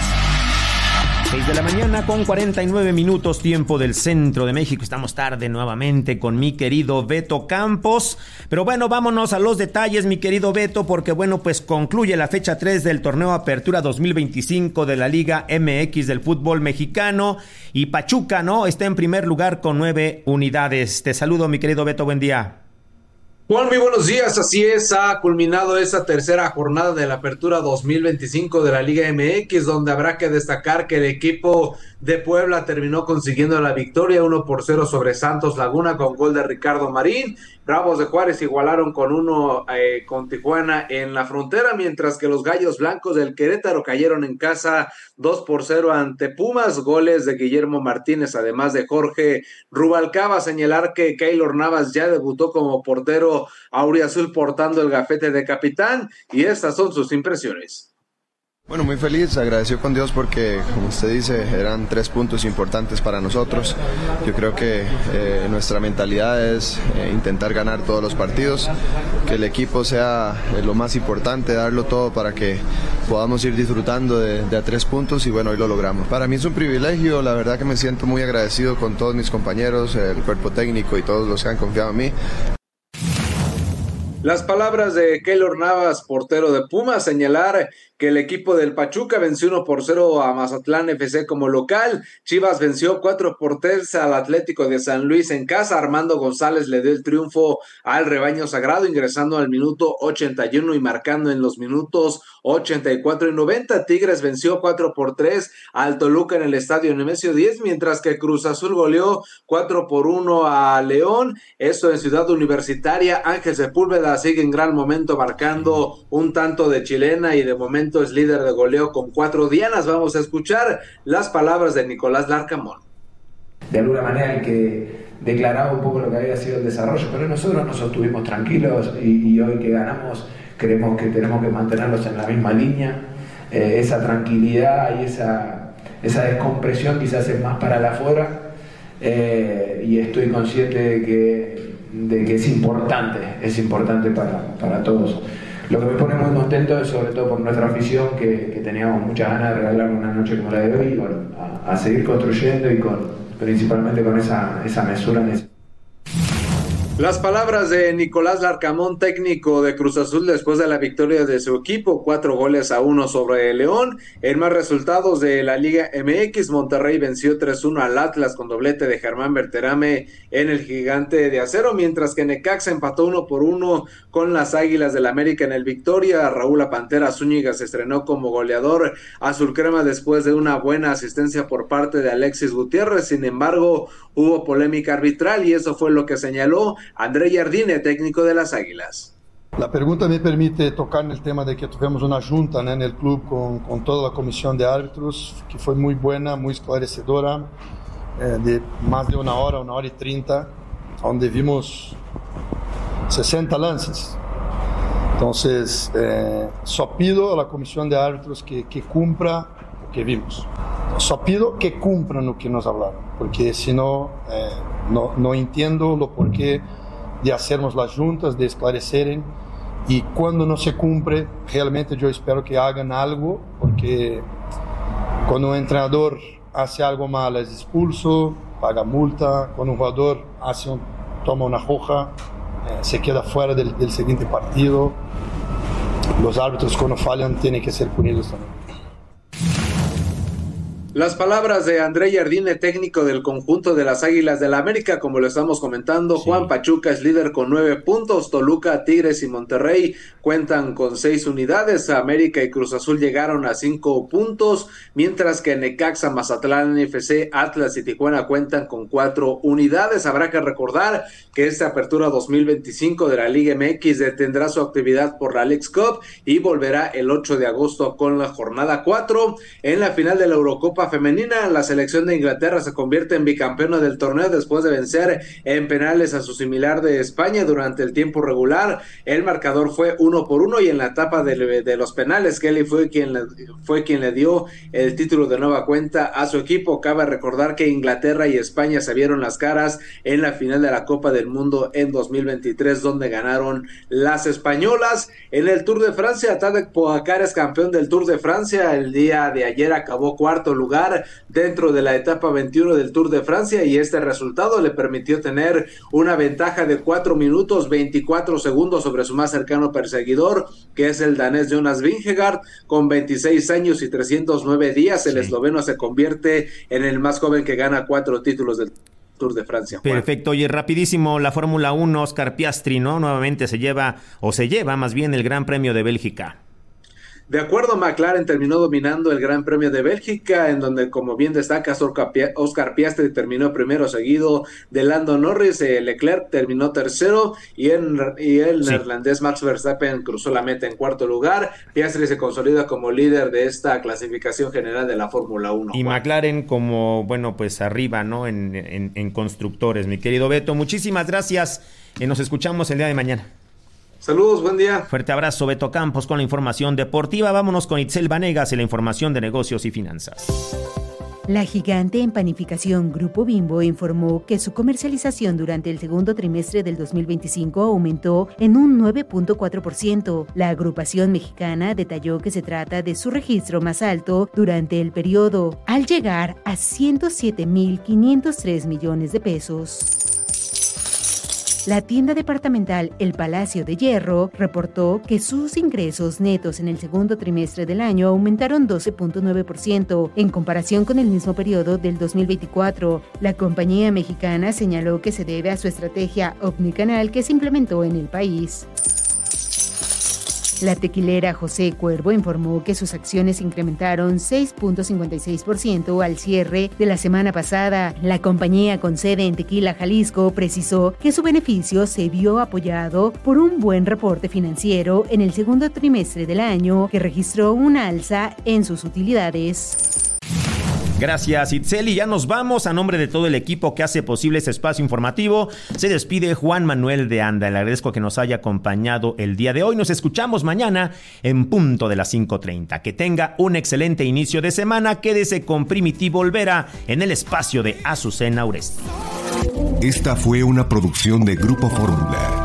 Speaker 4: 6 de la mañana con 49 minutos, tiempo del centro de México. Estamos tarde nuevamente con mi querido Beto Campos. Pero vámonos a los detalles, mi querido Beto, porque concluye la fecha 3 del torneo Apertura 2025 de la Liga MX del fútbol mexicano. Y Pachuca, está en primer lugar con 9 unidades. Te saludo, mi querido Beto, buen día.
Speaker 10: Juan, muy buenos días. Así es, ha culminado esa tercera jornada de la Apertura 2025 de la Liga MX, donde habrá que destacar que el equipo de Puebla terminó consiguiendo la victoria 1-0 sobre Santos Laguna con gol de Ricardo Marín. Bravos de Juárez igualaron con 1 con Tijuana en la frontera, mientras que los Gallos Blancos del Querétaro cayeron en casa 2-0 ante Pumas, goles de Guillermo Martínez, además de Jorge Rubalcaba. Señalar que Keylor Navas ya debutó como portero auriazul portando el gafete de capitán, y estas son sus impresiones.
Speaker 5: Bueno, muy feliz, agradecido con Dios porque, como usted dice, eran 3 puntos importantes para nosotros. Yo creo que nuestra mentalidad es intentar ganar todos los partidos, que el equipo sea lo más importante, darlo todo para que podamos ir disfrutando de a 3 puntos y hoy lo logramos. Para mí es un privilegio, la verdad que me siento muy agradecido con todos mis compañeros, el cuerpo técnico y todos los que han confiado en mí.
Speaker 10: Las palabras de Keylor Navas, portero de Pumas, señalar que el equipo del Pachuca venció 1-0 a Mazatlán FC como local. Chivas venció 4-3 al Atlético de San Luis en casa. Armando González le dio el triunfo al rebaño sagrado, ingresando al minuto 81 y marcando en los minutos 84-90. Tigres venció 4-3 al Toluca en el estadio Nemesio 10, mientras que Cruz Azul goleó 4-1 a León, esto en Ciudad Universitaria. Ángel Sepúlveda sigue en gran momento, marcando un tanto de chilena y de momento es líder de goleo con 4 dianas. Vamos a escuchar las palabras de Nicolás Larcamón.
Speaker 6: De alguna manera el que declaraba un poco lo que había sido el desarrollo, pero nosotros nos sostuvimos tranquilos y hoy que ganamos creemos que tenemos que mantenerlos en la misma línea. Esa tranquilidad y esa descompresión quizás es más para el afuera, y estoy consciente de que es importante para todos. Lo que me pone muy contento es sobre todo por nuestra afición, que teníamos muchas ganas de regalar una noche como la de hoy, y bueno, a seguir construyendo y principalmente con esa mesura necesaria.
Speaker 10: Las palabras de Nicolás Larcamón, técnico de Cruz Azul, después de la victoria de su equipo, 4-1 sobre León. En más resultados de la Liga MX, Monterrey venció 3-1 al Atlas con doblete de Germán Berterame en el Gigante de Acero, mientras que Necaxa empató 1-1 con las Águilas del América en el Victoria. Raúl La Pantera Zúñiga se estrenó como goleador azulcrema después de una buena asistencia por parte de Alexis Gutiérrez. Sin embargo, hubo polémica arbitral y eso fue lo que señaló André Jardine, técnico de las Águilas.
Speaker 8: La pregunta me permite tocar en el tema de que tuvimos una junta en el club con toda la comisión de árbitros, que fue muy buena, muy esclarecedora, de más de 1 hora y 30, donde vimos 60 lances. Entonces, só pido a la comisión de árbitros que cumpla lo que vimos. Só pido que cumplan lo que nos hablaron, porque si no, no entiendo lo porqué de hacermos las juntas, de esclarecer, y cuando no se cumple, realmente yo espero que hagan algo, porque cuando un entrenador hace algo mal es expulso, paga multa, cuando un jugador toma una roja, se queda fuera del siguiente partido. Los árbitros cuando fallan tienen que ser punidos también.
Speaker 10: Las palabras de André Jardine, técnico del conjunto de las Águilas del América, como lo estamos comentando. Sí. Juan Pachuca es líder con 9 puntos, Toluca, Tigres y Monterrey cuentan con 6 unidades, América y Cruz Azul llegaron a 5 puntos, mientras que Necaxa, Mazatlán, FC, Atlas y Tijuana cuentan con 4 unidades. Habrá que recordar que esta apertura 2025 de la Liga MX detendrá su actividad por la Leagues Cup y volverá el 8 de agosto con la jornada 4. En la final de la Eurocopa femenina, la selección de Inglaterra se convierte en bicampeona del torneo después de vencer en penales a su similar de España durante el tiempo regular. El marcador fue 1-1 y en la etapa de los penales, Kelly fue quien le dio el título de nueva cuenta a su equipo. Cabe recordar que Inglaterra y España se vieron las caras en la final de la Copa del Mundo en 2023, donde ganaron las españolas. En el Tour de Francia, Tadej Pogačar es campeón del Tour de Francia. El día de ayer acabó 4º lugar dentro de la etapa 21 del Tour de Francia, y este resultado le permitió tener una ventaja de 4 minutos 24 segundos sobre su más cercano perseguidor, que es el danés Jonas Vingegaard, con 26 años y 309 días. El esloveno se convierte en el más joven que gana 4 títulos del Tour de Francia. Juan.
Speaker 4: Perfecto. Oye, rapidísimo, la Fórmula 1, Oscar Piastri, ¿no? Nuevamente se lleva más bien el Gran Premio de Bélgica.
Speaker 10: De acuerdo, McLaren terminó dominando el Gran Premio de Bélgica, en donde, como bien destaca, Oscar Piastri terminó primero, seguido de Lando Norris. Leclerc terminó tercero y el neerlandés Max Verstappen cruzó la meta en 4º lugar. Piastri se consolida como líder de esta clasificación general de la Fórmula 1.
Speaker 4: Y Juan. McLaren como, bueno, pues arriba, ¿no? En constructores, mi querido Beto. Muchísimas gracias. Nos escuchamos el día de mañana.
Speaker 10: Saludos, buen día.
Speaker 4: Fuerte abrazo, Beto Campos, con la información deportiva. Vámonos con Itzel Vanegas y la información de negocios y finanzas.
Speaker 9: La gigante en panificación Grupo Bimbo informó que su comercialización durante el segundo trimestre del 2025 aumentó en un 9.4%. La agrupación mexicana detalló que se trata de su registro más alto durante el periodo, al llegar a 107.503 millones de pesos. La tienda departamental El Palacio de Hierro reportó que sus ingresos netos en el segundo trimestre del año aumentaron 12.9% en comparación con el mismo periodo del 2024. La compañía mexicana señaló que se debe a su estrategia omnicanal que se implementó en el país. La tequilera José Cuervo informó que sus acciones incrementaron 6.56% al cierre de la semana pasada. La compañía con sede en Tequila, Jalisco, precisó que su beneficio se vio apoyado por un buen reporte financiero en el segundo trimestre del año, que registró una alza en sus utilidades.
Speaker 4: Gracias, Itzel. Y ya nos vamos. A nombre de todo el equipo que hace posible este espacio informativo, se despide Juan Manuel de Anda. Le agradezco que nos haya acompañado el día de hoy. Nos escuchamos mañana en punto de las 5:30. Que tenga un excelente inicio de semana. Quédese con Primitivo Olvera en el espacio de Azucena Uresti.
Speaker 2: Esta fue una producción de Grupo Fórmula.